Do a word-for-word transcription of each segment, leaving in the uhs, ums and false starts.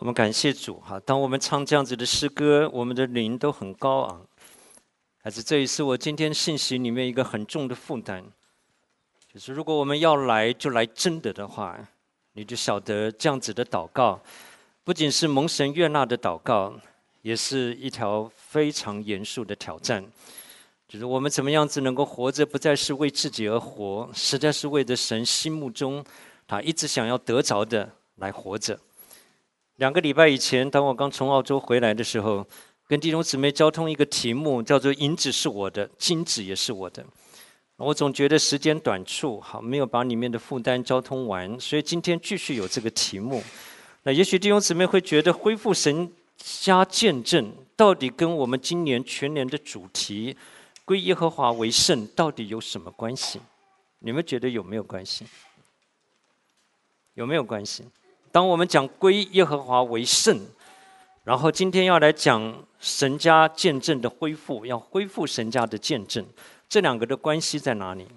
我们感谢主哈！当我们唱这样子的诗歌，我们的灵都很高昂。还是这也是我今天信息里面一个很重的负担，就是如果我们要来就来真的的话，你就晓得这样子的祷告，不仅是蒙神悦纳的祷告，也是一条非常严肃的挑战。就是我们怎么样子能够活着，不再是为自己而活，实在是为着神心目中他一直想要得着的来活着。两个礼拜以前，当我刚从澳洲回来的时候，跟弟兄姊妹交通一个题目，叫做“银子是我的，金子也是我的”。我总觉得时间短促，好没有把里面的负担交通完，所以今天继续有这个题目。那也许弟兄姊妹会觉得，恢复神家见证到底跟我们今年全年的主题“归耶和华为圣”到底有什么关系？你们觉得有没有关系？有没有关系？当我们讲归耶和华为圣，然后今天要来讲神家见证的恢复，要恢复神家的见证，这两个的关系在哪里？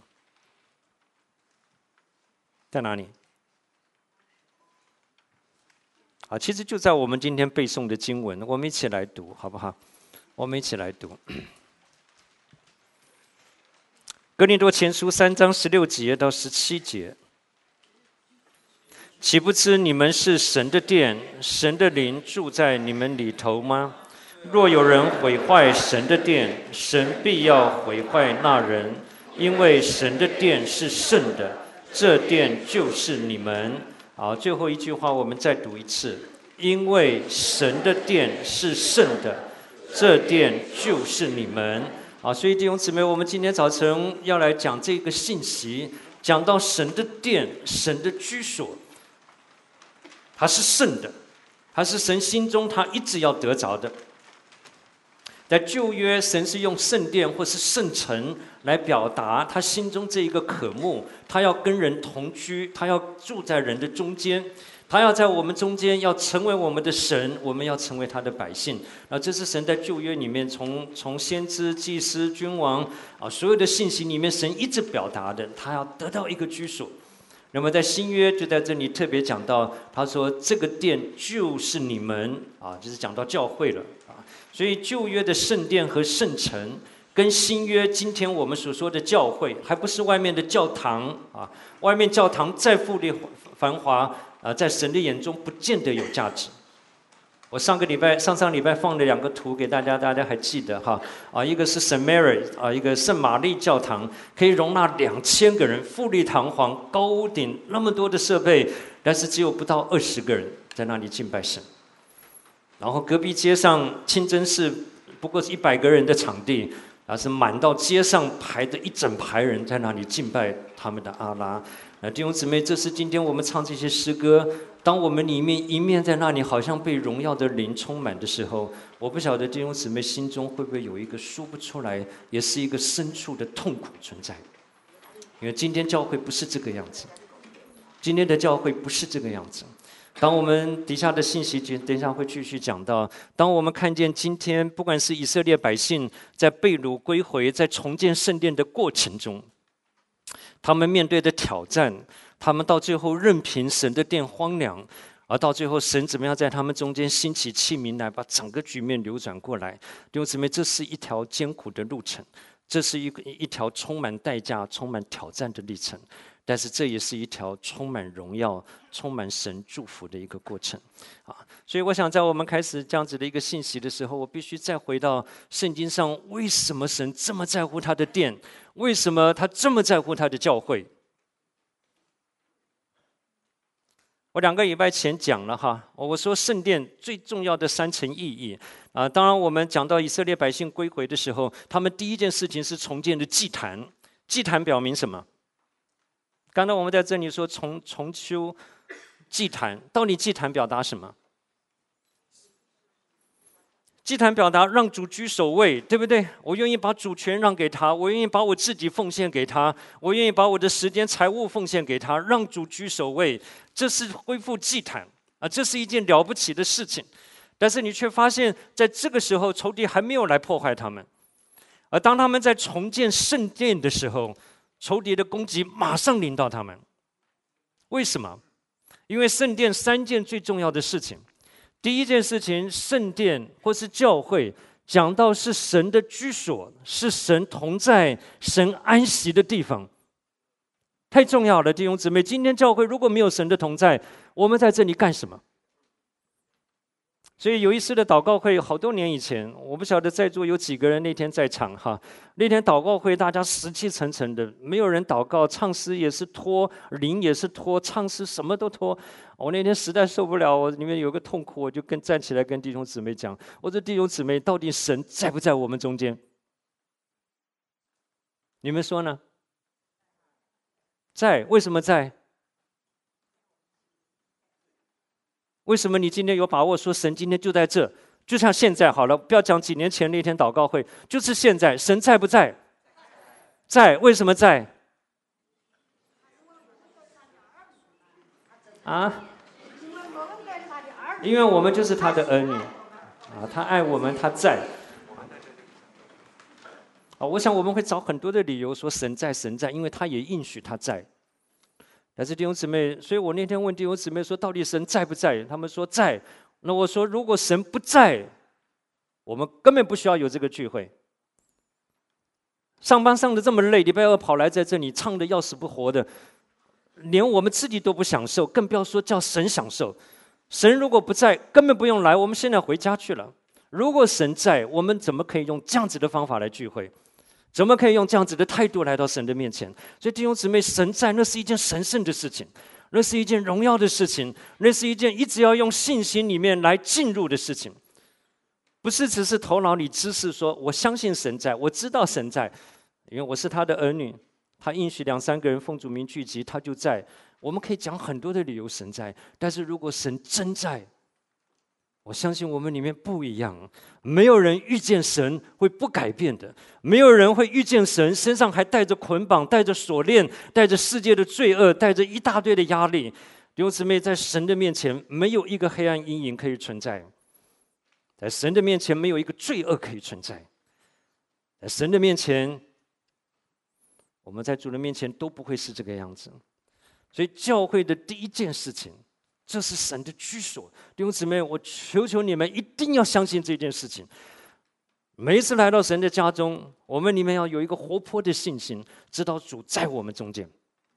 在哪里？啊，其实就在我们今天背诵的经文，我们一起来读，好不好？我们一起来读。哥林多前书三章十六节到十七节。岂不知你们是神的殿，神的灵住在你们里头吗？若有人毁坏神的殿，神必要毁坏那人，因为神的殿是圣的，这殿就是你们。好，最后一句话我们再读一次，因为神的殿是圣的，这殿就是你们。好，所以弟兄姊妹，我们今天早晨要来讲这个信息，讲到神的殿，神的居所，它是圣的，它是神心中他一直要得着的。在旧约，神是用圣殿或是圣城来表达他心中这一个渴慕，他要跟人同居，他要住在人的中间，他要在我们中间，要成为我们的神，我们要成为他的百姓。那这是神在旧约里面从从先知、祭司、君王啊所有的信息里面，神一直表达的，他要得到一个居所。那么在新约就在这里特别讲到，他说这个殿就是你们啊，就是讲到教会了啊。所以旧约的圣殿和圣城，跟新约今天我们所说的教会，还不是外面的教堂啊。外面教堂再富丽繁华啊，在神的眼中不见得有价值。我上个礼拜、上上礼拜放了两个图给大家，大家还记得哈？啊，一个是 Saint Mary 啊，一个圣玛丽教堂，可以容纳两千个人，富丽堂皇，高屋顶，那么多的设备，但是只有不到二十个人在那里敬拜神。然后隔壁街上清真寺，不过是一百个人的场地，而是满到街上排着一整排人在那里敬拜他们的阿拉。啊，弟兄姊妹，这是今天我们唱这些诗歌，当我们里面一面在那里好像被荣耀的灵充满的时候，我不晓得弟兄姊妹心中会不会有一个说不出来，也是一个深处的痛苦存在。因为今天教会不是这个样子，今天的教会不是这个样子。当我们底下的信息等一下会继续讲到，当我们看见今天不管是以色列百姓在被掳归回，在重建圣殿的过程中，他们面对的挑战，他们到最后任凭神的殿荒凉，而到最后神怎么样在他们中间兴起器皿来把整个局面扭转过来。弟兄姊妹，这是一条艰苦的路程，这是一个一条充满代价、充满挑战的历程，但是这也是一条充满荣耀、充满神祝福的一个过程啊！所以我想在我们开始这样子的一个信息的时候，我必须再回到圣经上，为什么神这么在乎他的殿？为什么他这么在乎他的教会？我两个礼拜前讲了哈，我说圣殿最重要的三层意义啊。当然，我们讲到以色列百姓归回的时候，他们第一件事情是重建的祭坛。祭坛表明什么？刚才我们在这里说重重修祭坛，到底祭坛表达什么？祭坛表达让主居首位，对不对？我愿意把主权让给他，我愿意把我自己奉献给他，我愿意把我的时间、财物奉献给他，让主居首位。这是恢复祭坛啊，这是一件了不起的事情。但是你却发现，在这个时候，仇敌还没有来破坏他们。而当他们在重建圣殿的时候，仇敌的攻击马上临到他们。为什么？因为圣殿三件最重要的事情。 第一件事情，圣殿或是教会，讲到是神的居所，是神同在、神安息的地方，太重要了，弟兄姊妹。今天教会如果没有神的同在，我们在这里干什么？所以有一次的祷告会，好多年以前，我不晓得在座有几个人那天在场哈。那天祷告会，大家死气沉沉的，没有人祷告，唱诗也是拖，灵也是拖，唱诗什么都拖。我那天实在受不了，我里面有个痛苦，我就跟站起来跟弟兄姊妹讲：“我说弟兄姊妹，到底神在不在我们中间？你们说呢？在，为什么在？”为什么你今天有把握说神今天就在这？就像现在好了，不要讲几年前那天祷告会，就是现在，神在不在？在，为什么在？啊？因为我们就是他的儿女，啊，他爱我们，他在。啊，我想我们会找很多的理由说神在，神在，因为他也应许他在。但是弟兄姊妹，所以我那天问弟兄姊妹说，到底神在不在？他们说在。那我说，如果神不在，我们根本不需要有这个聚会。上班上的这么累，礼拜二跑来在这里唱的要死不活的，连我们自己都不享受，更不要说叫神享受。神如果不在，根本不用来，我们现在回家去了。如果神在，我们怎么可以用这样子的方法来聚会？怎么可以用这样子的态度来到神的面前？所以弟兄姊妹，神在那是一件神圣的事情，那是一件荣耀的事情，那是一件一直要用信心里面来进入的事情，不是只是头脑里知识说我相信神在，我知道神在，因为我是他的儿女，他应许两三个人奉主名聚集，他就在。我们可以讲很多的理由神在，但是如果神真在，我相信我们里面不一样，没有人遇见神会不改变的，没有人会遇见神身上还带着捆绑、带着锁链、带着世界的罪恶、带着一大堆的压力。弟兄姊妹，在神的面前，没有一个黑暗阴影可以存在；在神的面前，没有一个罪恶可以存在；在神的面前，我们在主的面前都不会是这个样子。所以，教会的第一件事情，这是神的居所。弟兄姊妹，我求求你们一定要相信这件事情。每一次来到神的家中，我们里面要有一个活泼的信心，知道主在我们中间。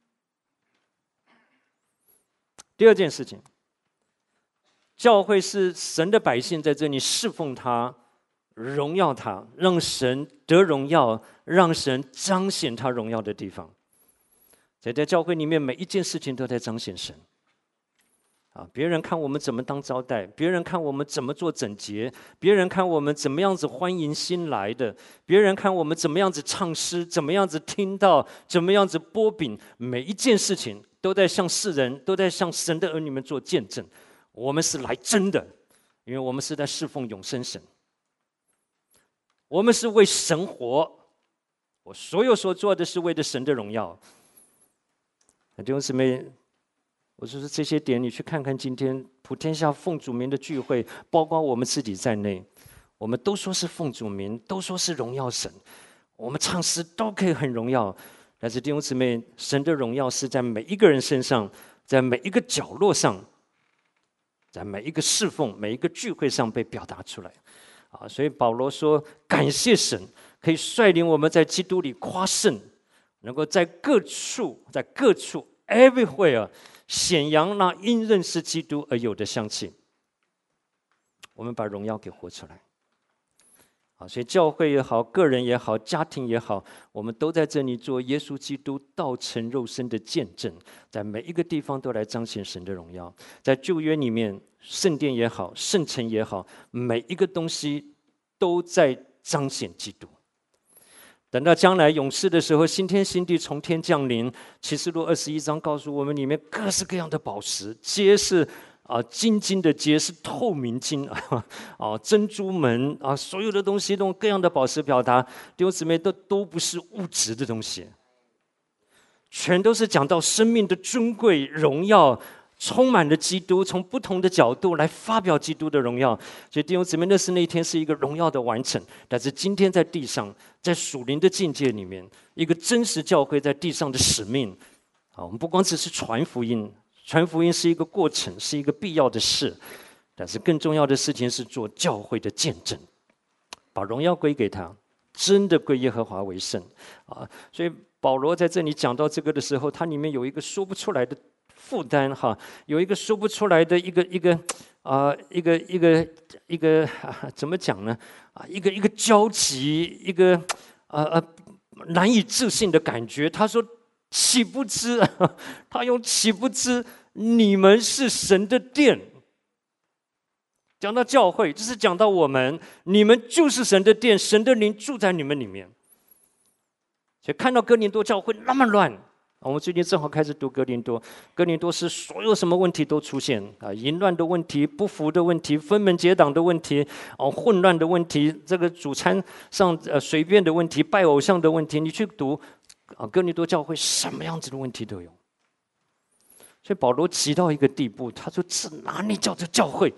第二件事情，教会是神的百姓在这里侍奉他、荣耀他，让神得荣耀，让神彰显他荣耀的地方。在在教会里面，每一件事情都在彰显神。啊！别人看我们怎么当招待，别人看我们怎么做整洁，别人看我们怎么样子欢迎新来的，别人看我们怎么样子唱诗，怎么样子听到，怎么样子擘饼，每一件事情都在向世人，都在向神的儿女们做见证。我们是来真的，因为我们是在侍奉永生神，我们是为神活。我所有所做的是为了神的荣耀。弟兄姊妹，我说是这些点，你去看看今天普天下奉主名的聚会，包括我们自己在内，我们都说是奉主名，都说是荣耀神，我们唱诗都可以很荣耀。但是弟兄姊妹，神的荣耀是在每一个人身上，在每一个角落上，在每一个侍奉、每一个聚会上被表达出来。啊，所以保罗说，感谢神可以率领我们在基督里夸胜，能够在各处，在各处 everywhere 显扬那因认识基督而有的香气。我们把荣耀给活出来。啊，所以教会也好，个人也好，家庭也好，我们都在这里做耶稣基督道成肉身的见证，在每一个地方都来彰显神的荣耀。在旧约里面，圣殿也好，圣城也好，每一个东西都在彰显基督。等到将来永世的时候，新天新地从天降临。启示录二十一章告诉我们，里面各式各样的宝石，皆是啊金金的皆是透明金啊，啊珍珠门啊，所有的东西用各样的宝石表达。弟兄姊妹，都都不是物质的东西，全都是讲到生命的尊贵荣耀。充满了基督，从不同的角度来发表基督的荣耀。所以弟兄姊妹，那是那一天是一个荣耀的完成。但是今天在地上，在属灵的境界里面，一个真实教会在地上的使命啊，我们不光只是传福音，传福音是一个过程，是一个必要的事。 但是更重要的事情是做教会的见证，把荣耀归给他，真的归耶和华为圣啊！所以保罗在这里讲到这个的时候，他里面有一个说不出来的负担哈，有一个说不出来的一个一个啊、呃、一个一个一个、啊、怎么讲呢？啊，一个一个焦急，一个呃呃难以置信的感觉。他说：“岂不知？”他用“岂不知你们是神的殿？”讲到教会，就是讲到我们，你们就是神的殿，神的灵住在你们里面。所以看到哥林多教会那么乱，我们最近正好开始读哥林多，哥林多是所有什么问题都出现啊，淫乱的问题、不服的问题、分门结党的问题、哦混乱的问题，这个主餐上呃随便的问题、拜偶像的问题，你去读啊，哥林多教会什么样子的问题都有。所以保罗急到一个地步，他说：“这哪里叫做教会？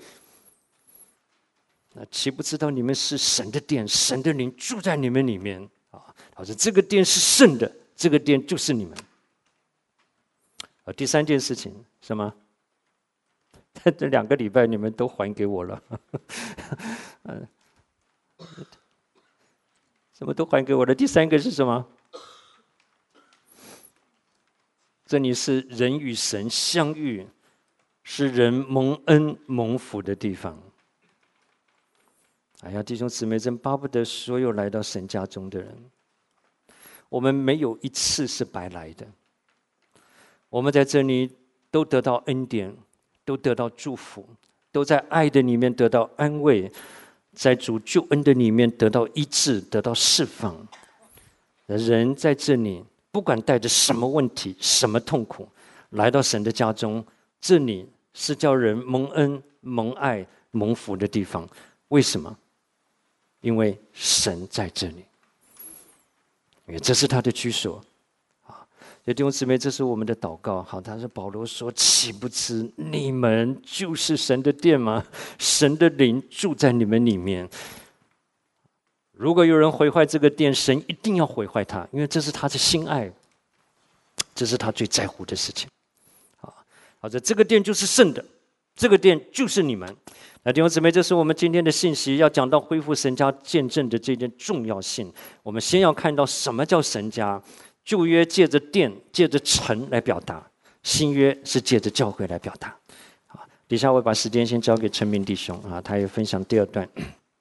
那岂不知道你们是神的殿，神的灵住在你们里面啊？他说这个殿是圣的，这个殿就是你们。啊，第三件事情什么？这两个礼拜你们都还给我了，嗯，什么都还给我了。第三个是什么？这里是人与神相遇，是人蒙恩蒙福的地方。哎呀，弟兄姊妹，真巴不得所有来到神家中的人，我们没有一次是白来的。我们在这里都得到恩典，都得到祝福，都在爱的里面得到安慰，在主救恩的里面得到医治，得到释放。人在这里，不管带着什么问题、什么痛苦，来到神的家中，这里是叫人蒙恩、蒙爱、蒙福的地方。为什么？因为神在这里，因为这是他的居所啊！所以弟兄姊妹，这是我们的祷告。好，他说保罗说：“岂不知你们就是神的殿吗？神的灵住在你们里面。如果有人毁坏这个殿，神一定要毁坏他，因为这是他的心爱，这是他最在乎的事情。啊，好的，这个殿就是圣的，这个殿就是你们。”那弟兄姊妹，这是我们今天的信息，要讲到恢复神家见证的这件重要性。我们先要看到什么叫神家。旧约借着殿、借着城来表达，新约是借着教会来表达。好，底下我把时间先交给陈明弟兄啊，他也分享第二段。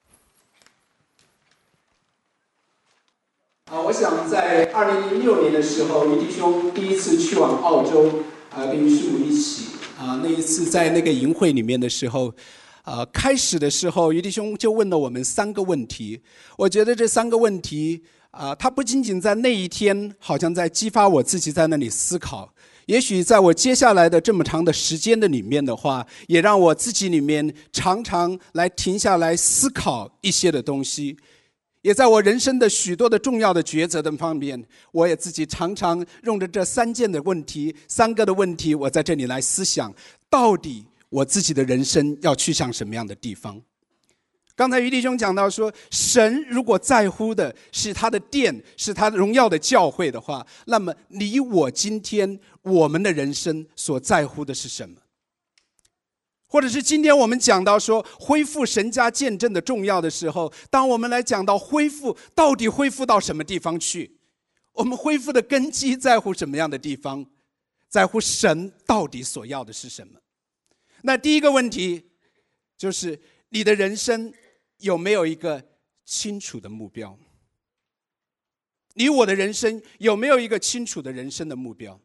啊，我想在二零零六年的时候，于弟兄第一次去往澳洲，啊，跟于师母一起啊，那一次在那个营会里面的时候。呃，开始的时候，于弟兄就问了我们三个问题。我觉得这三个问题，啊、呃，他不仅仅在那一天，好像在激发我自己在那里思考。也许在我接下来的这么长的时间的里面的话，也让我自己里面常常来停下来思考一些的东西。也在我人生的许多的重要的抉择的方面，我也自己常常用着这三件的问题，三个的问题，我在这里来思想，到底我自己的人生要去向什么样的地方？刚才于弟兄讲到说，神如果在乎的是他的殿，是他荣耀的教会的话，那么你我今天我们的人生所在乎的是什么？或者是今天我们讲到说恢复神家见证的重要的时候，当我们来讲到恢复，到底恢复到什么地方去？我们恢复的根基在乎什么样的地方？在乎神到底所要的是什么？那第一个问题就是你的人生有没有一个清楚的目标？你我的人生有没有一个清楚的人生的目标？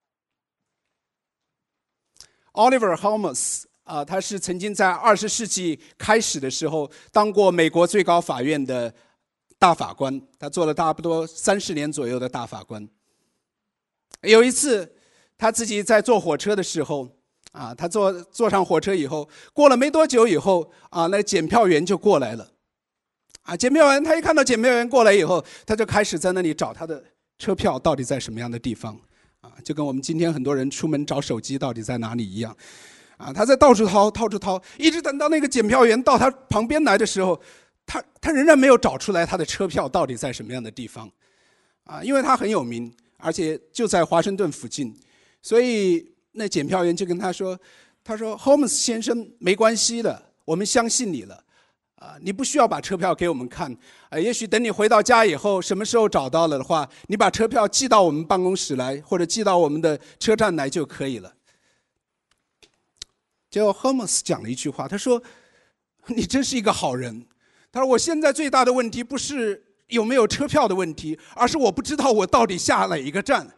Oliver Holmes 啊、呃，他是曾经在二十世纪开始的时候当过美国最高法院的大法官，他做了差不多三十年左右的大法官。有一次他自己在坐火车的时候啊，他坐坐上火车以后，过了没多久以后啊，那检票员就过来了。啊，检票员他一看到检票员过来以后，他就开始在那里找他的车票到底在什么样的地方。啊，就跟我们今天很多人出门找手机到底在哪里一样。啊，他在到处掏，到处掏，一直等到那个检票员到他旁边来的时候，他他仍然没有找出来他的车票到底在什么样的地方。啊，因为他很有名，而且就在华盛顿附近，所以那检票员就跟他说， 他说 Holmes 先生没关系的，我们相信你了啊，你不需要把车票给我们看啊，也许等你回到家以后，什么时候找到了的话，你把车票寄到我们办公室来，或者寄到我们的车站来就可以了。结果 Holmes 讲了一句话，他说你真是一个好人。他说我现在最大的问题不是有没有车票的问题，而是我不知道我到底下哪一个站。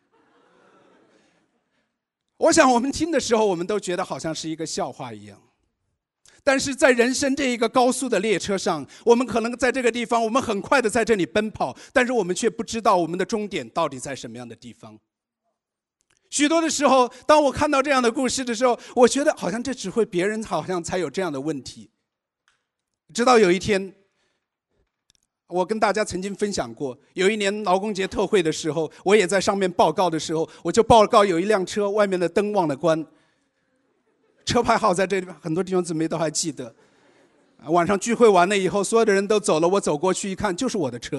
我想我们听的时候，我们都觉得好像是一个笑话一样。但是在人生这一个高速的列车上，我们可能在这个地方，我们很快的在这里奔跑，但是我们却不知道我们的终点到底在什么样的地方。许多的时候，当我看到这样的故事的时候，我觉得好像这只会别人好像才有这样的问题。直到有一天，我跟大家曾经分享过，有一年劳工节特会的时候，我也在上面报告的时候，我就报告有一辆车外面的灯忘了关，车牌号在这里，很多弟兄姊妹都还记得。晚上聚会完了以后，所有的人都走了，我走过去一看，就是我的车。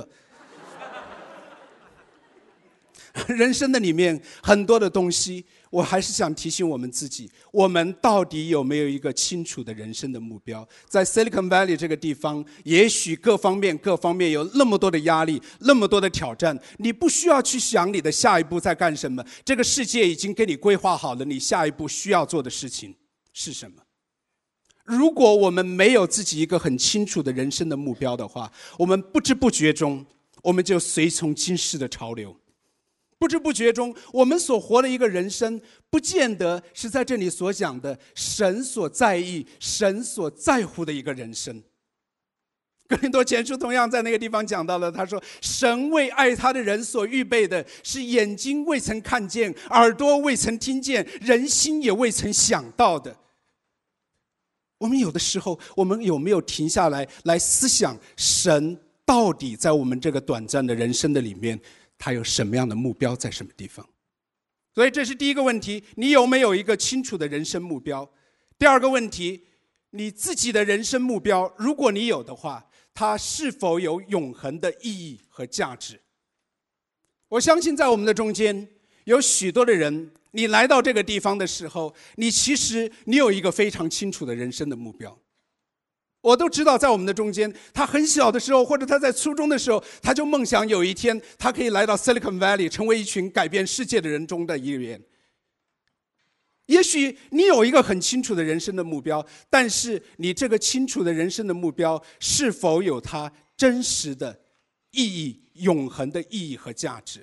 人生的里面很多的东西，我还是想提醒我们自己，我们到底有没有一个清楚的人生的目标？在 Silicon Valley 这个地方，也许各方面各方面有那么多的压力，那么多的挑战，你不需要去想你的下一步在干什么，这个世界已经给你规划好了，你下一步需要做的事情是什么。如果我们没有自己一个很清楚的人生的目标的话，我们不知不觉中我们就随从今世的潮流，不知不觉中我们所活的一个人生不见得是在这里所讲的神所在意神所在乎的一个人生。哥林多前书同样在那个地方讲到了，他说神为爱他的人所预备的是眼睛未曾看见，耳朵未曾听见，人心也未曾想到的。我们有的时候，我们有没有停下来来思想神到底在我们这个短暂的人生的里面，他有什么样的目标在什么地方？所以这是第一个问题，你有没有一个清楚的人生目标？第二个问题，你自己的人生目标，如果你有的话，它是否有永恒的意义和价值？我相信在我们的中间有许多的人，你来到这个地方的时候，你其实你有一个非常清楚的人生的目标。我都知道在我们的中间，他很小的时候，或者他在初中的时候，他就梦想有一天他可以来到 Silicon Valley， 成为一群改变世界的人中的一员。也许你有一个很清楚的人生的目标，但是你这个清楚的人生的目标是否有它真实的意义、永恒的意义和价值？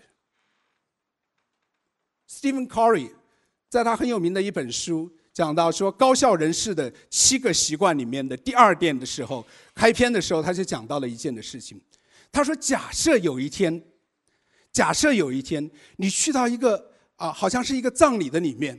Stephen Covey 在他很有名的一本书讲到说高效人士的七个习惯里面的第二点的时候，开篇的时候他就讲到了一件的事情。他说假设有一天假设有一天你去到一个啊，好像是一个葬礼的里面，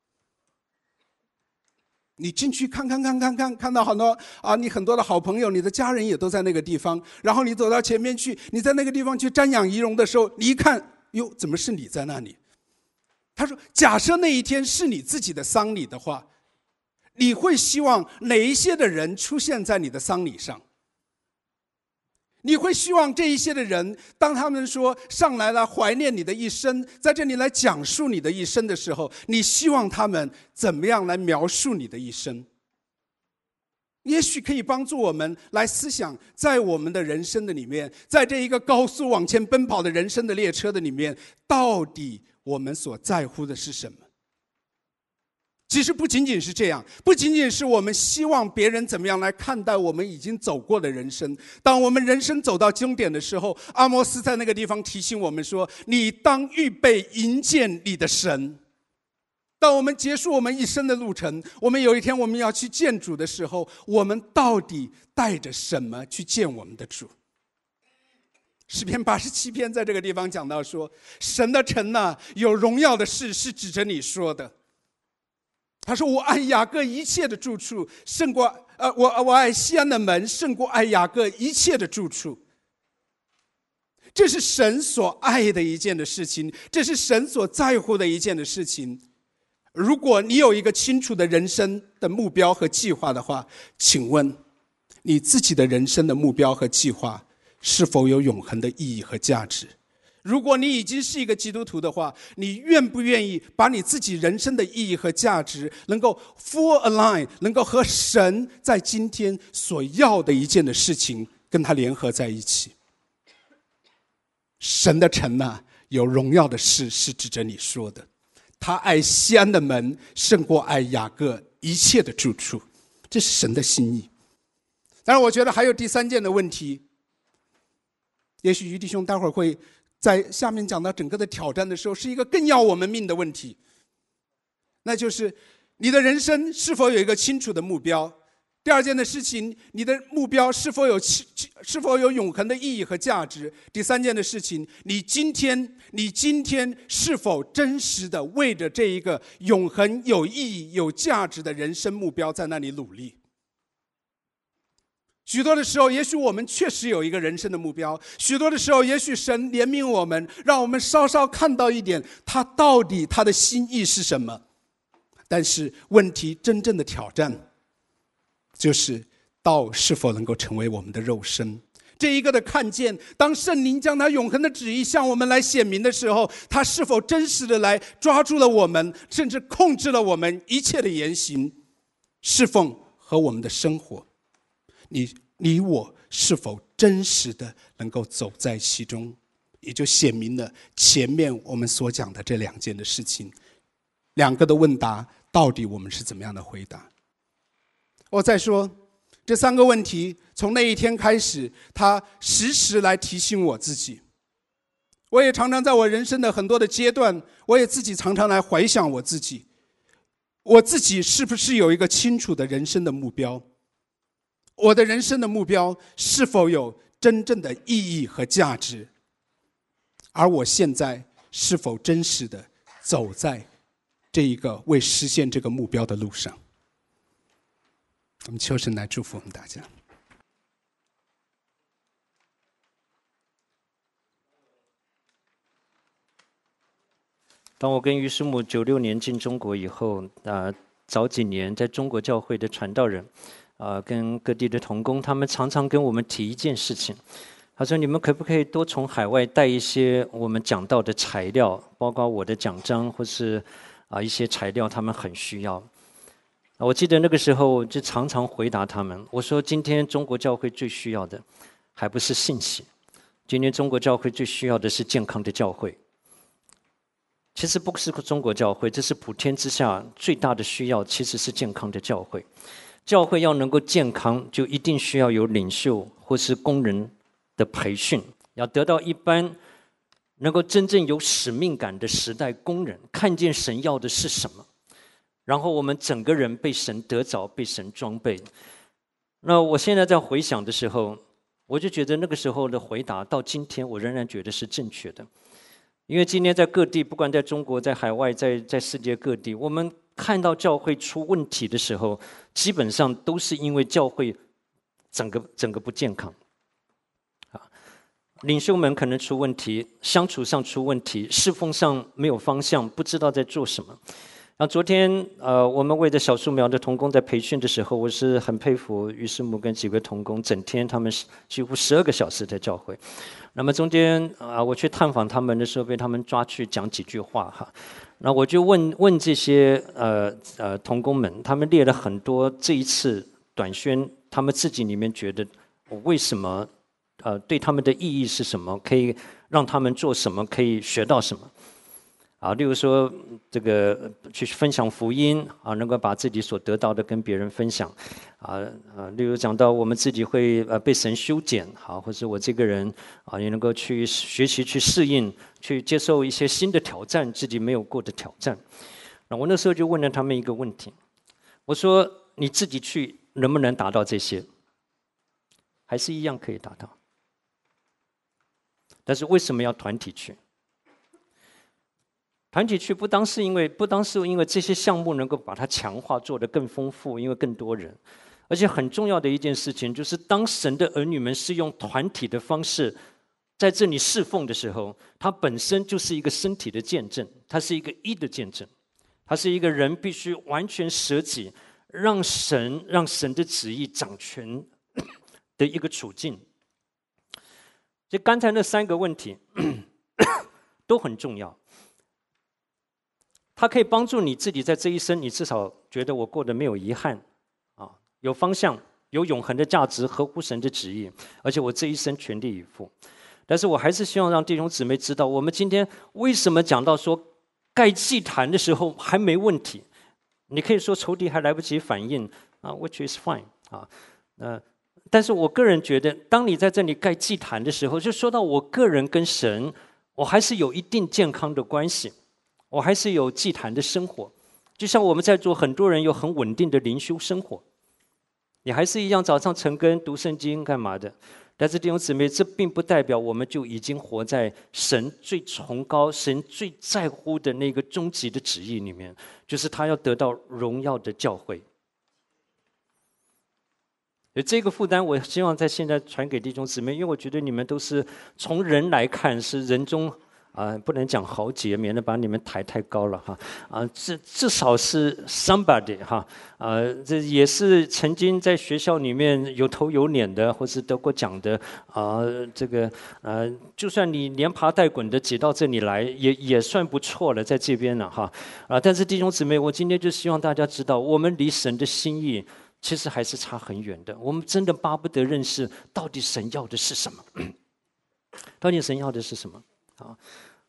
你进去看看看看看，看到很多啊，你很多的好朋友，你的家人也都在那个地方，然后你走到前面去，你在那个地方去瞻仰遗容的时候，你一看，哟，怎么是你在那里？他说假设那一天是你自己的丧礼的话，你会希望哪一些的人出现在你的丧礼上？你会希望这一些的人，当他们说上来了怀念你的一生，在这里来讲述你的一生的时候，你希望他们怎么样来描述你的一生？也许可以帮助我们来思想，在我们的人生的里面，在这一个高速往前奔跑的人生的列车的里面，到底我们所在乎的是什么？其实不仅仅是这样，不仅仅是我们希望别人怎么样来看待我们已经走过的人生。当我们人生走到终点的时候，阿摩斯在那个地方提醒我们说，你当预备迎见你的神。当我们结束我们一生的路程，我们有一天我们要去见主的时候，我们到底带着什么去见我们的主？诗篇八十七篇在这个地方讲到说，神的城啊，有荣耀的事是指着你说的。他说我爱雅各一切的住处胜过呃，我我爱西安的门胜过爱雅各一切的住处。这是神所爱的一件的事情，这是神所在乎的一件的事情。如果你有一个清楚的人生的目标和计划的话，请问你自己的人生的目标和计划是否有永恒的意义和价值？ 如果你已经是一个基督徒的话，你愿不愿意把你自己人生的意义和价值能够 full align， 能够和神在今天所要的一件的事情跟他联合在一起？神的城啊，有荣耀的事是指着你说的，他爱西安的门胜过爱雅各一切的住处，这是神的心意。当然我觉得还有第三件的问题，也许于弟兄待会儿会在下面讲到整个的挑战的时候，是一个更要我们命的问题，那就是你的人生是否有一个清楚的目标？第二件的事情，你的目标是否有是否有永恒的意义和价值？第三件的事情，你今天你今天是否真实的为着这一个永恒有意义有价值的人生目标在那里努力？许多的时候，也许我们确实有一个人生的目标，许多的时候，也许神怜悯我们，让我们稍稍看到一点他到底他的心意是什么。但是问题真正的挑战就是道是否能够成为我们的肉身。这一个的看见，当圣灵将他永恒的旨意向我们来显明的时候，他是否真实的来抓住了我们，甚至控制了我们一切的言行、侍奉和我们的生活。你你我是否真实的能够走在其中，也就显明了前面我们所讲的这两件的事情。两个的问答，到底我们是怎么样的回答？我再说这三个问题，从那一天开始，他时时来提醒我自己。我也常常在我人生的很多的阶段，我也自己常常来怀想我自己，我自己是不是有一个清楚的人生的目标？我的人生的目标是否有真正的意义和价值？而我现在是否真实的走在这一个为实现这个目标的路上？我们求神来祝福我们大家。 当我跟于师母九六年进中国以后，啊、呃，早几年在中国教会的传道人，啊、呃，跟各地的同工，他们常常跟我们提一件事情，他说：“你们可不可以多从海外带一些我们讲到的材料，包括我的讲章或是啊、呃、一些材料，他们很需要。”我记得那个时候，我就常常回答他们，我说：“今天中国教会最需要的，还不是信息，今天中国教会最需要的是健康的教会。”其实不是中国教会，这是普天之下最大的需要，其实是健康的教会。教会要能够健康，就一定需要有领袖或是工人的培训，要得到一般能够真正有使命感的时代工人，看见神要的是什么，然后我们整个人被神得着，被神装备。那我现在在回想的时候，我就觉得那个时候的回答到今天我仍然觉得是正确的。因为今天在各地，不管在中国、在海外、在在世界各地，我们看到教会出问题的时候，基本上都是因为教会整个整个不健康。啊，领袖们可能出问题，相处上出问题，侍奉上没有方向，不知道在做什么。然后昨天，呃，我们为着小树苗的同工在培训的时候，我是很佩服于师母跟几个同工，整天他们几乎十二个小时在教会。那么中间啊、呃，我去探访他们的时候，被他们抓去讲几句话哈。那我就问问这些呃呃同工们，他们列了很多这一次短宣，他们自己里面觉得我为什么呃对他们的意义是什么，可以让他们做什么，可以学到什么。啊，例如说这个去分享福音啊，能够把自己所得到的跟别人分享，啊啊，例如讲到我们自己会呃被神修剪，好，或者我这个人啊也能够去学习、去适应、去接受一些新的挑战，自己没有过的挑战。那我那时候就问了他们一个问题，我说你自己去能不能达到这些？还是一样可以达到，但是为什么要团体去？团体去不单是因为不单是因为这些项目能够把它强化做得更丰富，因为更多人，而且很重要的一件事情就是当神的儿女们是用团体的方式在这里侍奉的时候，它本身就是一个身体的见证，它是一个一的见证，它是一个人必须完全舍己，让神让神的旨意掌权的一个处境。就刚才那三个问题， 都很重要。它可以帮助你自己在这一生，你至少觉得我过得没有遗憾，啊，有方向，有永恒的价值，合乎神的旨意，而且我这一生全力以赴。但是我还是希望让弟兄姊妹知道，我们今天为什么讲到说盖祭坛的时候还没问题？你可以说仇敌还来不及反应啊 ，which is fine 啊，呃，但是我个人觉得，当你在这里盖祭坛的时候，就说到我个人跟神，我还是有一定健康的关系。我还是有祭坛的生活，就像我们在座很多人有很稳定的灵修生活，你还是一样早上晨更读圣经干嘛的？但是弟兄姊妹，这并不代表我们就已经活在神最崇高、神最在乎的那个终极的旨意里面，就是他要得到荣耀的教会。而这个负担，我希望在现在传给弟兄姊妹，因为我觉得你们都是从人来看是人中。啊，不能讲豪杰，免得把你们抬太高了哈。啊，至至少是 somebody 哈。啊，这也是曾经在学校里面有头有脸的，或是得过奖的啊。这个呃，就算你连爬带滚的挤到这里来，也也算不错了，在这边了哈。啊，但是弟兄姊妹，我今天就希望大家知道，我们离神的心意其实还是差很远的。我们真的巴不得认识到底神要的是什么，到底神要的是什么啊？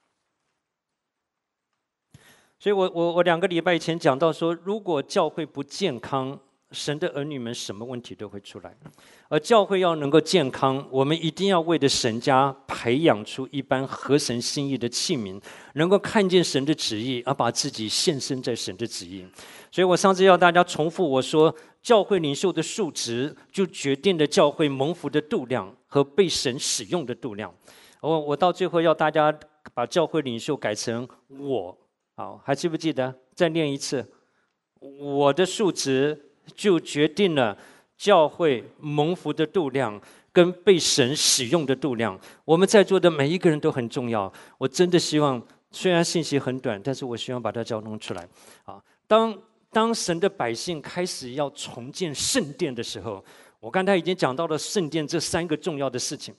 所以我我我两个礼拜以前讲到说，如果教会不健康，神的儿女们什么问题都会出来。而教会要能够健康，我们一定要为了神家培养出一般合神心意的器皿，能够看见神的旨意，而把自己献身在神的旨意。所以我上次要大家重复我说，教会领袖的数值就决定了教会蒙福的度量和被神使用的度量。我我到最后要大家把教会领袖改成我。好，还记不记得？再念一次，我的数值就决定了教会蒙福的度量跟被神使用的度量。我们在座的每一个人都很重要。我真的希望，虽然信息很短，但是我希望把它交通出来。啊，当当神的百姓开始要重建圣殿的时候，我刚才已经讲到了圣殿这三个重要的事情。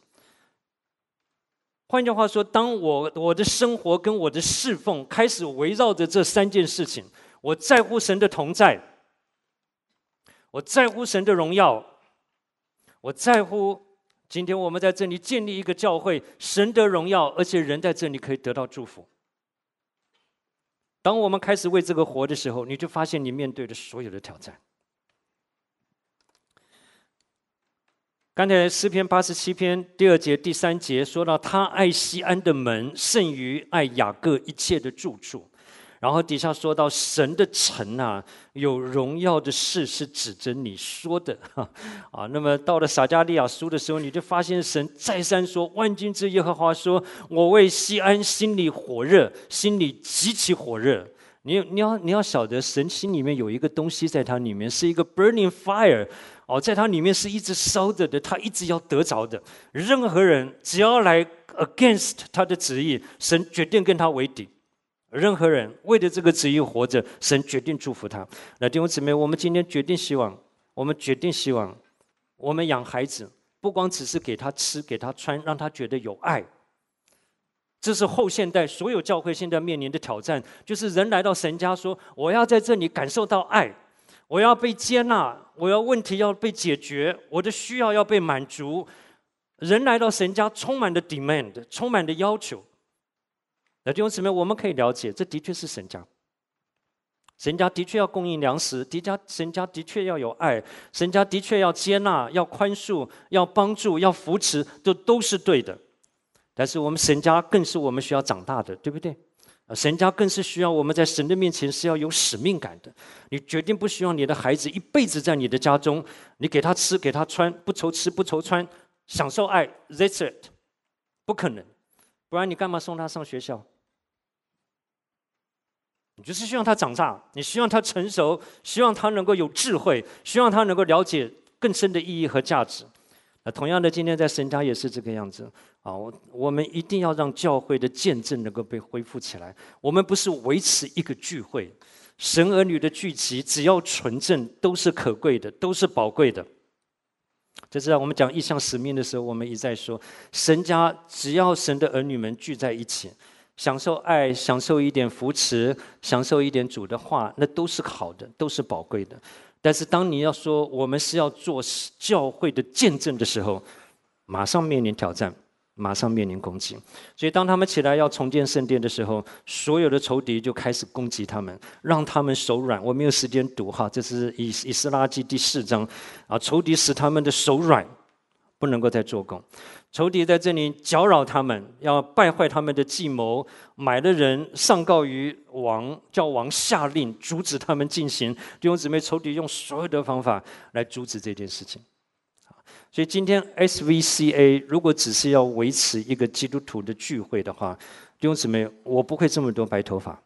换句话说，当我我的生活跟我的侍奉开始围绕着这三件事情，我在乎神的同在，我在乎神的荣耀，我在乎今天我们在这里建立一个教会，神的荣耀，而且人在这里可以得到祝福。当我们开始为这个活的时候，你就发现你面对的所有的挑战。刚才诗篇八十七篇第二节第三节说到，他爱西安的门胜于爱雅各一切的住处。然后底下说到，神的城啊，有荣耀的事是指着你说的啊。那么到了撒迦利亚书的时候，你就发现神再三说，万军之耶和华说，我为西安心里火热，心里极其火热。你你要你要晓得，神心里面有一个东西，在他里面是一个 burning fire。哦，在他里面是一直烧着的，他一直要得着的。任何人只要来 against 他的旨意，神决定跟他为敌。任何人为了这个旨意活着，神决定祝福他。那弟兄姊妹，我们今天决定希望，我们决定希望，我们养孩子，不光只是给他吃、给他穿，让他觉得有爱。这是后现代所有教会现在面临的挑战，就是人来到神家说，我要在这里感受到爱。我要被接纳，我要问题要被解决，我的需要要被满足。人来到神家，充满了 demand， 充满了要求。那弟兄姊妹，我们可以了解，这的确是神家。神家的确要供应粮食，神家神家的确要有爱，神家的确要接纳、要宽恕、要帮助、要扶持，这都是对的。但是我们神家更是我们需要长大的，对不对？神家更是需要我们在神的面前是要有使命感的。你决定不希望你的孩子一辈子在你的家中，你给他吃给他穿，不愁吃不愁穿，享受爱 ，That's it， 不可能。不然你干嘛送他上学校？你就是希望他长大，你希望他成熟，希望他能够有智慧，希望他能够了解更深的意义和价值。那同样的，今天在神家也是这个样子啊！我们一定要让教会的见证能够被恢复起来。我们不是维持一个聚会，神儿女的聚集，只要纯正，都是可贵的，都是宝贵的。 就知道我们讲异象使命的时候，我们一再说，神家只要神的儿女们聚在一起，享受爱，享受一点扶持，享受一点主的话，那都是好的，都是宝贵的。但是当你要说我们是要做教会的见证的时候，马上面临挑战，马上面临攻击。所以当他们起来要重建圣殿的时候，所有的仇敌就开始攻击他们，让他们手软。我没有时间读哈，这是以以斯拉记第四章啊，仇敌使他们的手软，不能够再做工。仇敌在这里搅扰他们，要败坏他们的计谋，买了人上告于王，叫王下令阻止他们进行。弟兄姊妹，仇敌用所有的方法来阻止这件事情。所以今天 S V C A 如果只是要维持一个基督徒的聚会的话，弟兄姊妹，我不会这么多白头发，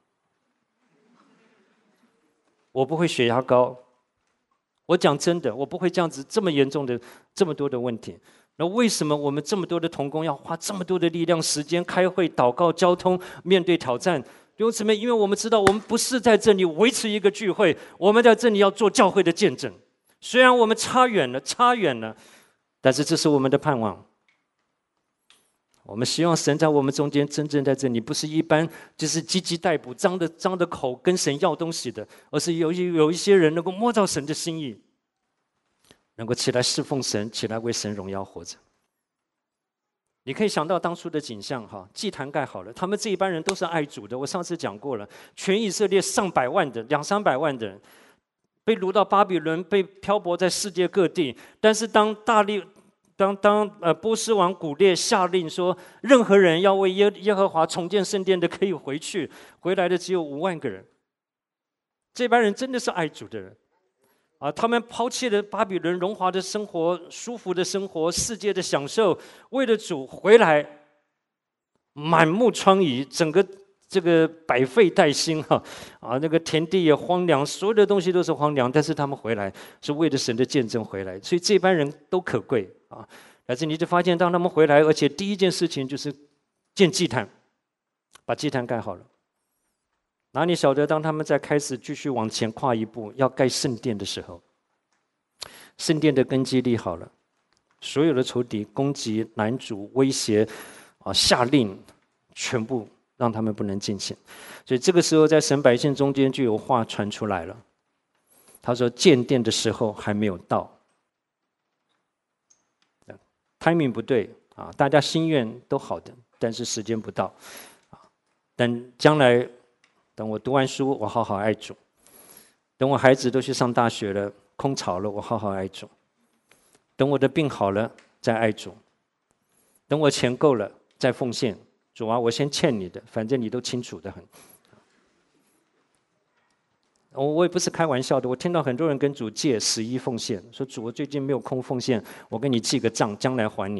我不会血压高，我讲真的，我不会这样子这么严重的这么多的问题。那为什么我们这么多的同工要花这么多的力量、时间开会、祷告、交通、面对挑战？弟兄姊妹，因为我们知道，我们不是在这里维持一个聚会，我们在这里要做教会的见证。虽然我们差远了，差远了，但是这是我们的盼望。我们希望神在我们中间真正在这里，不是一般就是积极逮捕、张着张着口跟神要东西的，而是有一有一些人能够摸到神的心意，能够起来侍奉神，起来为神荣耀活着。你可以想到当初的景象哈，祭坛盖好了，他们这一班人都是爱主的。我上次讲过了，全以色列上百万的、两三百万的人，被掳到巴比伦，被漂泊在世界各地。但是当大力当当呃波斯王古列下令说，任何人要为耶耶和华重建圣殿的可以回去，回来的只有五万个人。这班人真的是爱主的人。啊，他们抛弃了巴比伦荣华的生活、舒服的生活、世界的享受，为了主回来，满目疮痍，整个这个百废待兴哈啊，那个田地也荒凉，所有的东西都是荒凉。但是他们回来是为了神的见证回来，所以这班人都可贵啊。但是你就发现，当他们回来，而且第一件事情就是建祭坛，把祭坛盖好了。哪里晓得，当他们在开始继续往前跨一步，要盖圣殿的时候，圣殿的根基立好了，所有的仇敌攻击、拦阻、威胁啊，下令，全部让他们不能进行。所以这个时候，在神百姓中间就有话传出来了。他说：“建殿的时候还没有到 ，timing 不对啊，大家心愿都好的，但是时间不到啊。但将来。”等我读完书，我好好爱主；等我孩子都去上大学了，空巢了，我好好爱主；等我的病好了，再爱主；等我钱够了，再奉献。主啊，我先欠你的，反正你都清楚的很。我我也不是开玩笑的，我听到很多人跟主借十一奉献，说主，我最近没有空奉献，我跟你记个账，将来还你。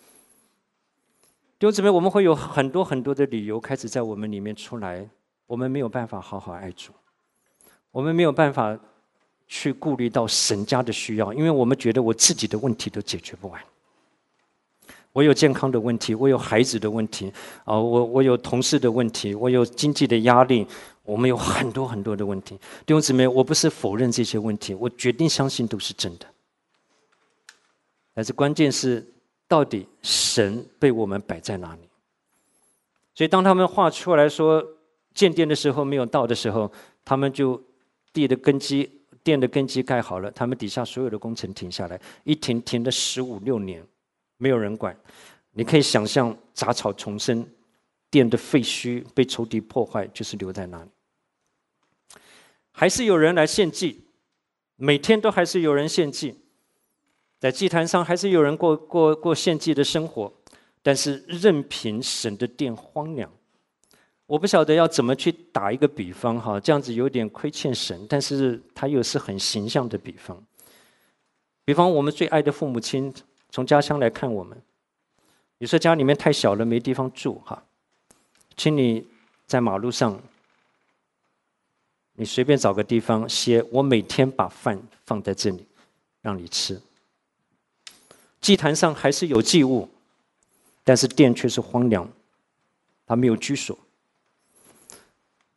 弟兄姊妹，我们会有很多很多的理由开始在我们里面出来。我们没有办法好好爱主，我们没有办法去顾虑到神家的需要，因为我们觉得我自己的问题都解决不完。我有健康的问题，我有孩子的问题，啊，我我有同事的问题，我有经济的压力，我们有很多很多的问题。弟兄姊妹，我不是否认这些问题，我决定相信都是真的。但是关键是，到底神被我们摆在哪里？所以当他们画出来说，建殿的时候没有到的时候，他们就地的根基、殿的根基盖好了，他们底下所有的工程停下来，一停停了十五六年，没有人管。你可以想象杂草丛生，殿的废墟被仇敌破坏，就是留在那里。还是有人来献祭，每天都还是有人献祭，在祭坛上还是有人过过过献祭的生活，但是任凭神的殿荒凉。我不晓得要怎么去打一个比方哈，这样子有点亏欠神，但是它又是很形象的比方。比方我们最爱的父母亲从家乡来看我们，有时候家里面太小了没地方住哈，请你在马路上，你随便找个地方写，我每天把饭放在这里让你吃。祭坛上还是有祭物，但是殿却是荒凉，它没有居所。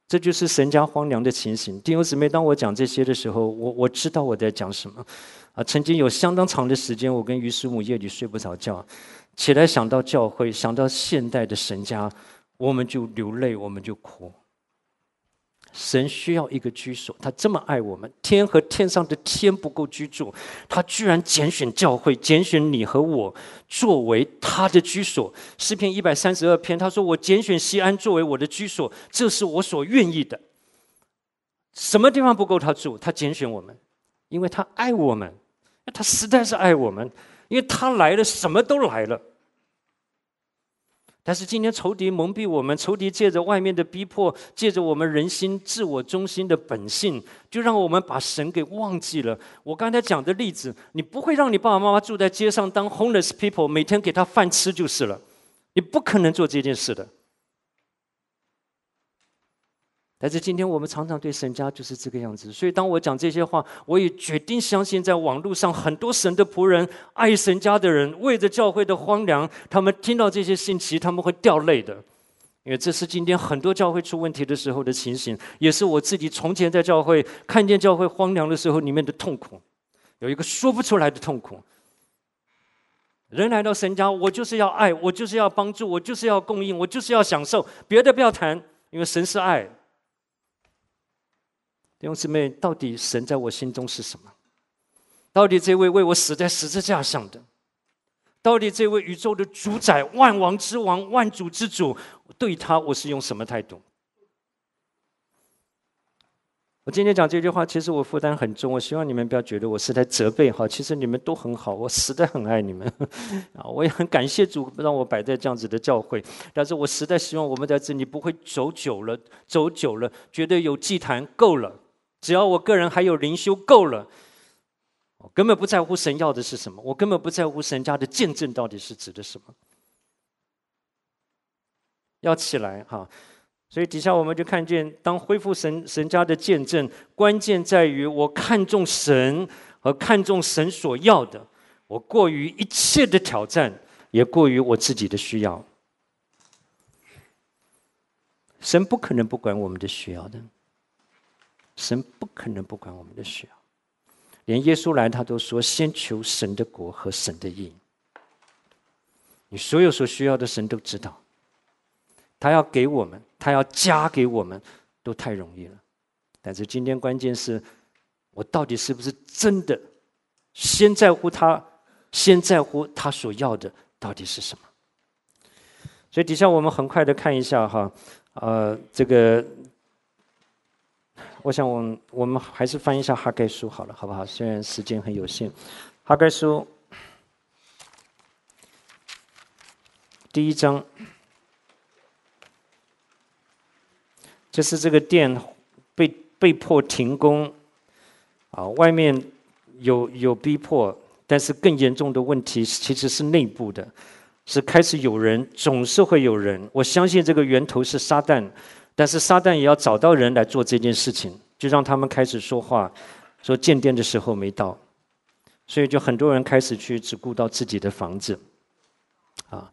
这就是神家荒凉的情形。弟兄姊妹，当我讲这些的时候，我我知道我在讲什么。啊，曾经有相当长的时间，我跟于师母夜里睡不着觉，起来想到教会，想到现代的神家，我们就流泪，我们就哭。神需要一个居所，他这么爱我们，天和天上的天不够居住，他居然拣选教会，拣选你和我作为他的居所。诗篇一百三十二篇，他说：“我拣选西安作为我的居所，这是我所愿意的。”什么地方不够他住？他拣选我们，因为他爱我们，他实在是爱我们，因为他来了，什么都来了。但是今天仇敌蒙蔽我们，仇敌借着外面的逼迫，借着我们人心自我中心的本性，就让我们把神给忘记了。我刚才讲的例子，你不会让你爸爸妈妈住在街上当 homeless people， 每天给他饭吃就是了，你不可能做这件事的。但是今天我们常常对神家就是这个样子，所以当我讲这些话，我也决定相信，在网络上很多神的仆人、爱神家的人，为着教会的荒凉，他们听到这些信息，他们会掉泪的，因为这是今天很多教会出问题的时候的情形，也是我自己从前在教会看见教会荒凉的时候里面的痛苦，有一个说不出来的痛苦。人来到神家，我就是要爱，我就是要帮助，我就是要供应，我就是要享受，别的不要谈，因为神是爱。弟兄姊妹，到底神在我心中是什么？到底这位为我死在十字架上的，到底这位宇宙的主宰、万王之王、万主之主，对他我是用什么态度？我今天讲这句话，其实我负担很重，我希望你们不要觉得我是在责备哈，其实你们都很好，我实在很爱你们啊，我也很感谢主让我摆在这样子的教会，但是我实在希望我们在这里不会走久了，走久了觉得有祭坛够了。只要我个人还有灵修够了，我根本不在乎神要的是什么，我根本不在乎神家的见证到底是指的什么。要起来哈，所以底下我们就看见，当恢复神神家的见证，关键在于我看重神和看重神所要的，我过于一切的挑战，也过于我自己的需要。神不可能不管我们的需要的。神不可能不管我们的需要，连耶稣来他都说先求神的国和神的义。你所有所需要的神都知道，他要给我们，他要加给我们，都太容易了。但是今天关键是，我到底是不是真的先在乎他，先在乎他所要的到底是什么？所以底下我们很快的看一下哈，呃，这个。我想我们我们还是翻一下哈该书好了，好不好？虽然时间很有限。哈该书第一章，就是这个殿被被迫停工啊，外面有有逼迫，但是更严重的问题其实是内部的，是开始有人，总是会有人。我相信这个源头是撒旦。但是撒旦也要找到人来做这件事情，就让他们开始说话，说建殿的时候没到，所以就很多人开始去只顾到自己的房子。啊，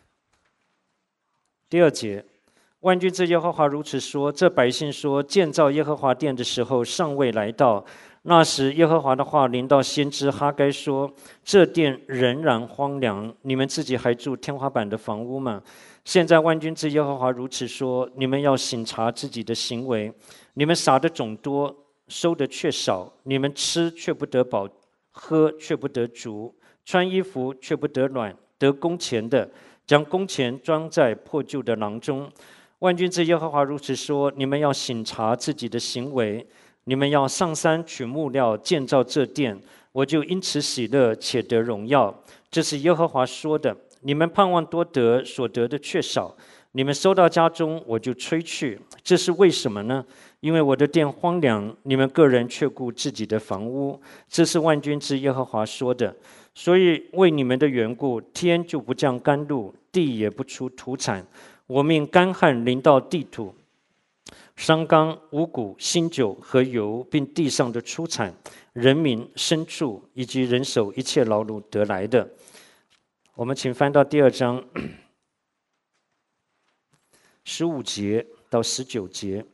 第二节，万军之耶和华如此说：这百姓说，建造耶和华殿的时候尚未来到。那时耶和华的话临到先知哈该说：这殿仍然荒凉，你们自己还住天花板的房屋吗？现在万军之耶和华如此说：你们要省察自己的行为，你们撒的种多，收的却少，你们吃却不得饱，喝却不得足，穿衣服却不得暖，得工钱的将工钱装在破旧的囊中。万军之耶和华如此说：你们要省察自己的行为，你们要上山取木料建造这殿，我就因此喜乐且得荣耀。这是耶和华说的。你们盼望多得，所得的却少；你们收到家中，我就吹去。这是为什么呢？因为我的殿荒凉，你们个人却顾自己的房屋。这是万军之耶和华说的。所以为你们的缘故，天就不降甘露，地也不出土产。我命干旱临到地土，商冈、五谷、新酒和油，并地上的出产，人民、牲畜以及人手一切劳碌得来的。我们请翻到第二章十五节到十九节。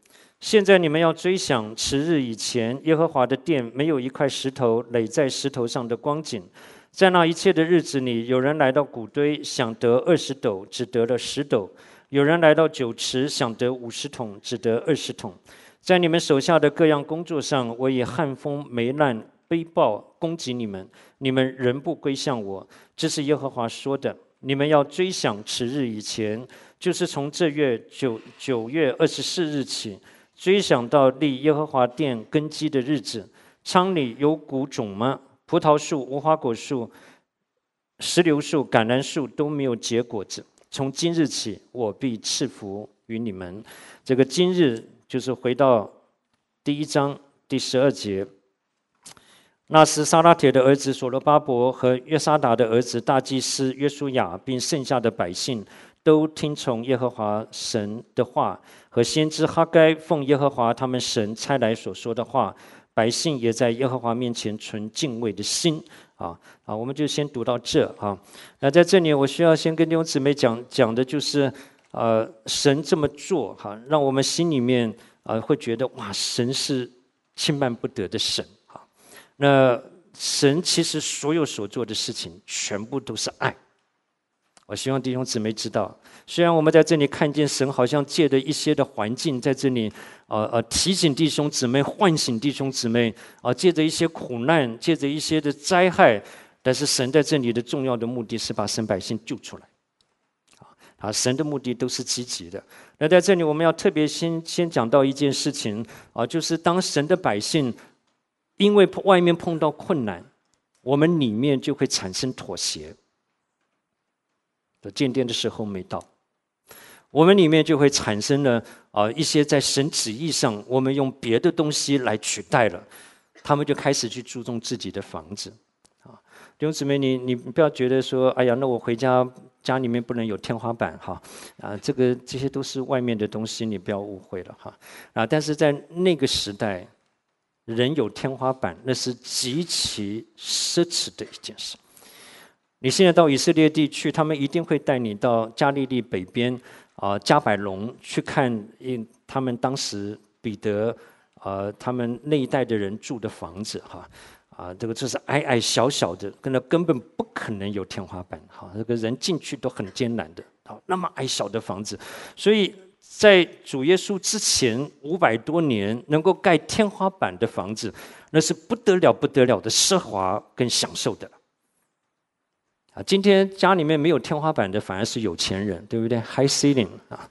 现在你们要追想迟日以前，耶和华的殿没有一块石头垒在石头上的光景。在那一切的日子里，有人来到谷堆，想得二十斗，只得了十斗；有人来到酒池，想得五十桶，只得二十桶。在你们手下的各样工作上，我以旱风、霉烂、悲暴攻击你们，你们仍不归向我。这是耶和华说的。你们要追想迟日以前，就是从这月九九月二十四日起，追想到立耶和华殿根基的日子。仓里有谷种吗？葡萄树、无花果树、石榴树、橄榄树都没有结果子。从今日起，我必赐福于你们。这个今日就是回到第一章第十二节。那时，撒拉铁的儿子所罗巴伯和约沙达的儿子大祭司约书亚，并剩下的百姓，都听从耶和华神的话，和先知哈该奉耶和华他们神差来所说的话。百姓也在耶和华面前存敬畏的心。啊啊，我们就先读到这啊。那在这里，我需要先跟弟兄姊妹讲讲的就是，呃，神这么做哈、啊，让我们心里面啊会觉得哇，神是轻慢不得的神啊。那神其实所有所做的事情，全部都是爱。我希望弟兄姊妹知道，虽然我们在这里看见神好像借着一些的环境在这里，呃呃提醒弟兄姊妹、唤醒弟兄姊妹，啊、呃，借着一些苦难，借着一些的灾害，但是神在这里的重要的目的是把神百姓救出来，啊，神的目的都是积极的。那在这里我们要特别先先讲到一件事情，啊，就是当神的百姓因为外面碰到困难，我们里面就会产生妥协。渐渐的时候没到，我们里面就会产生了啊、呃、一些在神旨意上，我们用别的东西来取代了，他们就开始去注重自己的房子啊。弟兄姊妹，你你不要觉得说，哎呀，那我回家家里面不能有天花板哈啊，这个这些都是外面的东西，你不要误会了哈啊。但是在那个时代，人有天花板，那是极其奢侈的一件事。你现在到以色列地去，他们一定会带你到加利利北边啊、呃、加百隆去看，他们当时彼得呃他们那一代的人住的房子哈啊、呃，这个就是矮矮小小的，跟那根本不可能有天花板哈，这个人进去都很艰难的啊，那么矮小的房子，所以在主耶稣之前五百多年能够盖天花板的房子，那是不得了不得了的奢华跟享受的。啊，今天家里面没有天花板的反而是有钱人，对不对 ？High ceiling 啊。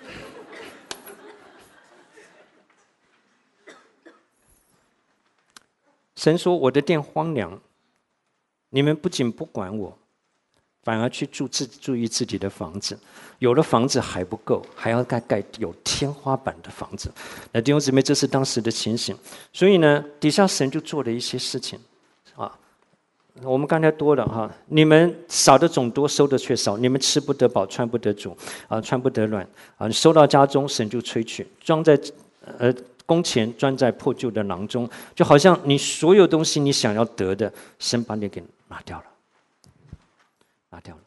神说：“我的殿荒凉，你们不仅不管我，反而去注自注意自己的房子。有了房子还不够，还要盖盖有天花板的房子。”那弟兄姊妹，这是当时的情形。所以呢，底下神就做了一些事情，啊。我们刚才多了哈，你们少的种多，收的却少。你们吃不得饱，穿不得足，啊，穿不得暖，啊，收到家中，神就吹去，装在呃工钱，装在破旧的囊中，就好像你所有东西你想要得的，神把你给拿掉了，拿掉了。